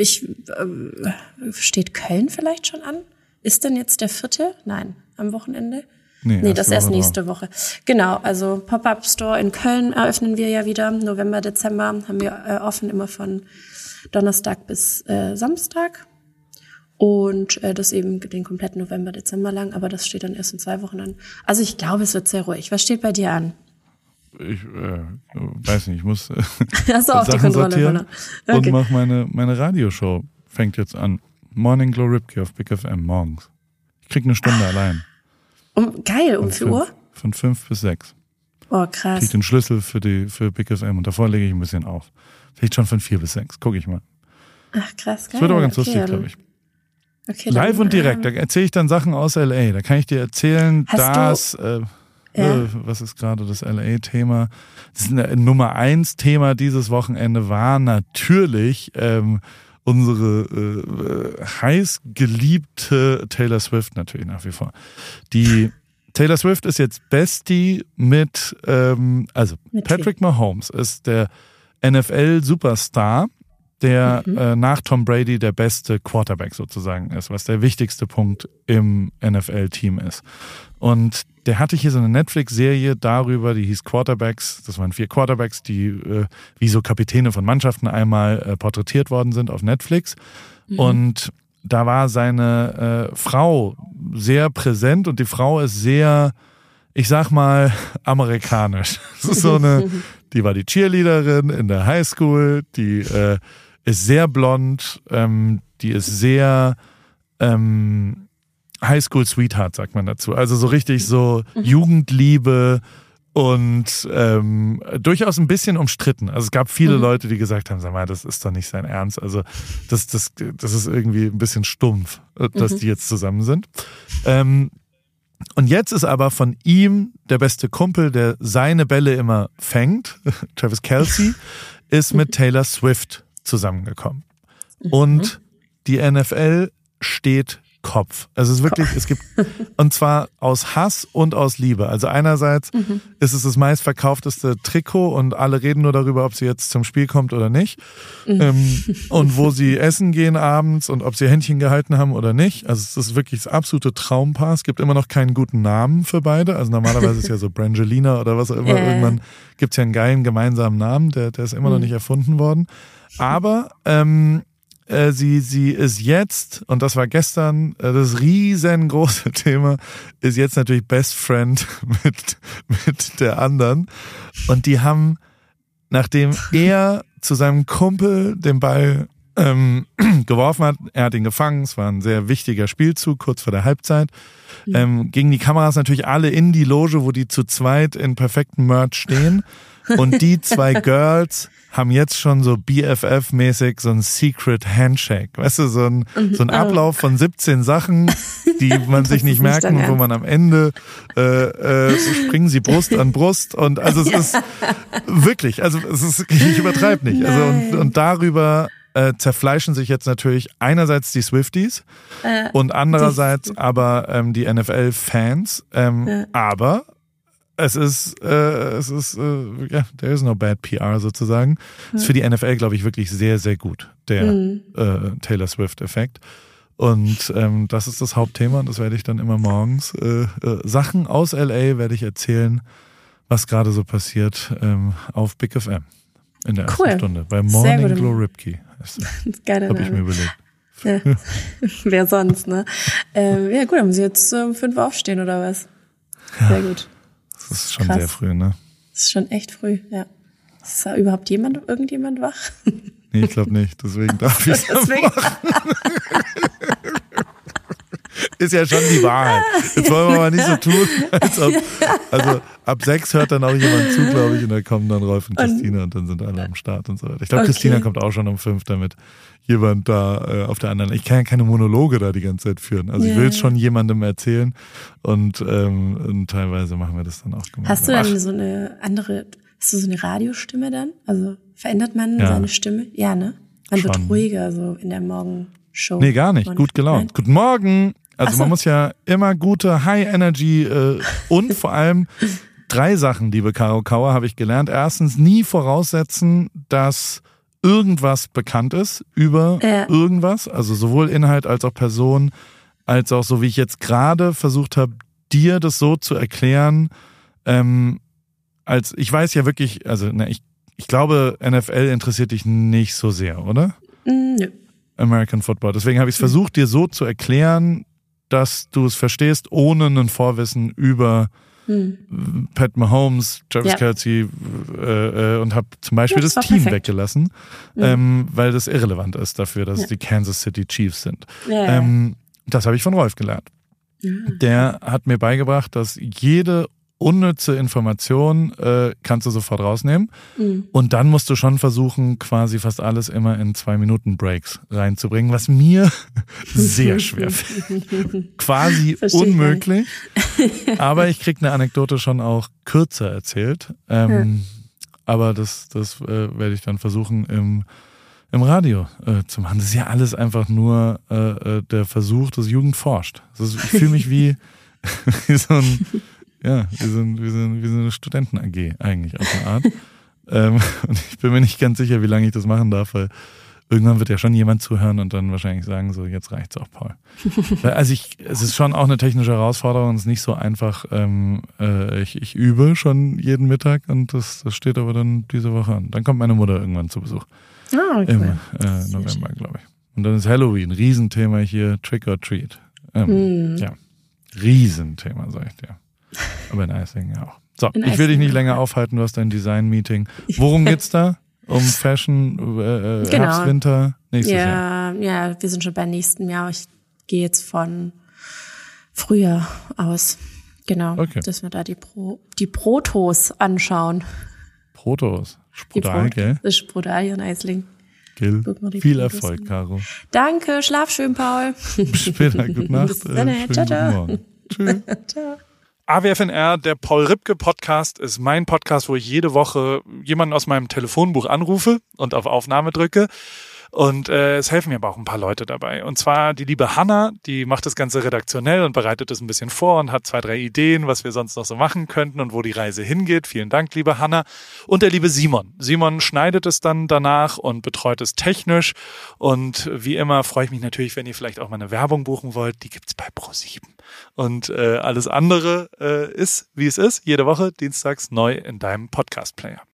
steht Köln vielleicht schon an? Ist denn jetzt der 4.? Nein, am Wochenende? Nee, das ist erst nächste Woche. Genau, also Pop-Up-Store in Köln eröffnen wir ja wieder. November, Dezember haben wir offen, immer von Donnerstag bis Samstag. Und das eben den kompletten November, Dezember lang. Aber das steht dann erst in 2 Wochen an. Also ich glaube, es wird sehr ruhig. Was steht bei dir an? Ich weiß nicht, ich muss hast du auch die Kontrolle sortieren und mach meine Radioshow. Fängt jetzt an. Morning Glow Ripke auf Big FM morgens. Ich krieg 1 Stunde allein. Geil, um 4 Uhr? Von 5 bis 6. Oh, krass. Krieg den Schlüssel für Big FM und davor lege ich ein bisschen auf. Vielleicht schon von 4 bis 6, gucke ich mal. Ach, krass, geil. Das wird aber ganz lustig, glaube ich. Okay, live und direkt, da erzähle ich dann Sachen aus L.A. Da kann ich dir erzählen, was ist gerade das LA-Thema? Das Nummer 1 Thema dieses Wochenende war natürlich unsere heiß geliebte Taylor Swift natürlich nach wie vor. Die Taylor Swift ist jetzt Bestie mit Patrick Mahomes ist der NFL-Superstar, der nach Tom Brady der beste Quarterback sozusagen ist, was der wichtigste Punkt im NFL-Team ist. Und der hatte hier so eine Netflix-Serie darüber, die hieß Quarterbacks. Das waren 4 Quarterbacks, die wie so Kapitäne von Mannschaften einmal porträtiert worden sind auf Netflix. Und da war seine Frau sehr präsent und die Frau ist sehr, ich sag mal, amerikanisch. Das ist so die war die Cheerleaderin in der Highschool, die ist sehr blond, die ist sehr Highschool Sweetheart, sagt man dazu. Also so richtig so Jugendliebe und durchaus ein bisschen umstritten. Also es gab viele Leute, die gesagt haben, sag mal, das ist doch nicht sein Ernst. Also das ist irgendwie ein bisschen stumpf, dass die jetzt zusammen sind. Und jetzt ist aber von ihm der beste Kumpel, der seine Bälle immer fängt, Travis Kelce, ist mit Taylor Swift zusammengekommen. Und die NFL steht Kopf. Also es ist wirklich, es gibt, und zwar aus Hass und aus Liebe. Also einerseits ist es das meistverkaufteste Trikot und alle reden nur darüber, ob sie jetzt zum Spiel kommt oder nicht. Und wo sie essen gehen abends und ob sie Händchen gehalten haben oder nicht. Also es ist wirklich das absolute Traumpaar. Es gibt immer noch keinen guten Namen für beide. Also normalerweise ist es ja so Brangelina oder was auch immer. Irgendwann gibt es ja einen geilen gemeinsamen Namen. Der ist immer noch nicht erfunden worden. Aber sie ist jetzt, und das war gestern, das riesengroße Thema, ist jetzt natürlich Best Friend mit der anderen. Und die haben, nachdem er zu seinem Kumpel den Ball geworfen hat, er hat ihn gefangen, es war ein sehr wichtiger Spielzug, kurz vor der Halbzeit, gingen die Kameras natürlich alle in die Loge, wo die zu zweit in perfektem Merch stehen. Und die zwei Girls haben jetzt schon so BFF-mäßig so ein Secret Handshake. Weißt du, so ein Ablauf von 17 Sachen, die man sich nicht merken und wo man am Ende springen sie Brust an Brust. Und also es ist wirklich, also es ist, ich übertreibe nicht. Also und darüber zerfleischen sich jetzt natürlich einerseits die Swifties und andererseits aber die NFL-Fans. Aber es ist, there is no bad PR sozusagen. Ist für die NFL, glaube ich, wirklich sehr, sehr gut, der Taylor Swift-Effekt. Und das ist das Hauptthema und das werde ich dann immer morgens. Sachen aus LA werde ich erzählen, was gerade so passiert auf Big FM in der ersten Stunde. Bei Morning Glow Ripkey. Geil, habe ich mir überlegt. Ja. Wer sonst, ne? Ja gut, dann müssen Sie jetzt um 5 aufstehen oder was? Sehr gut. Das ist schon krass. Sehr früh, ne? Das ist schon echt früh, ja. Ist da überhaupt irgendjemand wach? Nee, ich glaube nicht. Deswegen darf ich es machen. Ist ja schon die Wahrheit. Jetzt wollen wir mal nicht so tun, als ob, also ab 6 hört dann auch jemand zu, glaube ich, und dann kommen dann Rolf und Christina und dann sind alle am Start und so weiter. Ich glaube, Christina kommt auch schon um 5, damit jemand da auf der anderen, ich kann ja keine Monologe da die ganze Zeit führen. Also ich will es schon jemandem erzählen und teilweise machen wir das dann auch gemeinsam. Hast du dann so eine Radiostimme dann? Also verändert man seine Stimme? Ja, ne? Man wird ruhiger so in der Morgenshow. Nee, gar nicht. Gut gelaunt. Guten Morgen! Also man muss ja immer gute High Energy und vor allem 3 Sachen, liebe Caro Kauer, habe ich gelernt. Erstens, nie voraussetzen, dass irgendwas bekannt ist über irgendwas. Also sowohl Inhalt als auch Person, als auch so wie ich jetzt gerade versucht habe, dir das so zu erklären, als ich weiß ja wirklich, also ich glaube, NFL interessiert dich nicht so sehr, oder? Nö. American Football. Deswegen habe ich es versucht, dir so zu erklären, dass du es verstehst, ohne ein Vorwissen über Pat Mahomes, Travis Kelce und habe zum Beispiel das Team weggelassen, weil das irrelevant ist dafür, dass es die Kansas City Chiefs sind. Das habe ich von Rolf gelernt. Der hat mir beigebracht, dass jede unnütze Information kannst du sofort rausnehmen. Und dann musst du schon versuchen, quasi fast alles immer in 2-Minuten-Breaks reinzubringen, was mir sehr schwer fällt. Quasi unmöglich. Aber ich krieg eine Anekdote schon auch kürzer erzählt. Aber das werde ich dann versuchen im Radio zu machen. Das ist ja alles einfach nur der Versuch, dass Jugend forscht. Ich fühle mich wie so ein wie so eine Studenten-AG eigentlich auf eine Art. Und ich bin mir nicht ganz sicher, wie lange ich das machen darf, weil irgendwann wird ja schon jemand zuhören und dann wahrscheinlich sagen, so jetzt reicht's auch, Paul. Also es ist schon auch eine technische Herausforderung, es ist nicht so einfach. Ich übe schon jeden Mittag und das steht aber dann diese Woche an. Dann kommt meine Mutter irgendwann zu Besuch. Okay. Im November, glaube ich. Und dann ist Halloween, Riesenthema hier, Trick or Treat. Ja, Riesenthema, sag ich dir. Aber in Eisingen ja auch. So, ich will dich nicht länger aufhalten, du hast dein Design-Meeting. Worum geht's da? Um Fashion, Herbst, Winter, nächstes Jahr? Ja, wir sind schon beim nächsten Jahr. Ich gehe jetzt von Frühjahr aus. Genau, dass wir da die Protos anschauen. Protos? Sprudal, gell? Das ist Sprudal hier in Eisling. Gil, viel Erfolg, Caro. Danke, schlaf schön, Paul. Bis später, gute Nacht. Bis dann, ciao, ciao. Tschüss. Ciao. AWFNR, der Paul Ripke Podcast, ist mein Podcast, wo ich jede Woche jemanden aus meinem Telefonbuch anrufe und auf Aufnahme drücke. Und es helfen mir aber auch ein paar Leute dabei. Und zwar die liebe Hanna, die macht das Ganze redaktionell und bereitet es ein bisschen vor und hat 2, 3 Ideen, was wir sonst noch so machen könnten und wo die Reise hingeht. Vielen Dank, liebe Hanna. Und der liebe Simon. Simon schneidet es dann danach und betreut es technisch. Und wie immer freue ich mich natürlich, wenn ihr vielleicht auch mal eine Werbung buchen wollt. Die gibt's bei Pro7. Und alles andere ist, wie es ist, jede Woche dienstags neu in deinem Podcast-Player.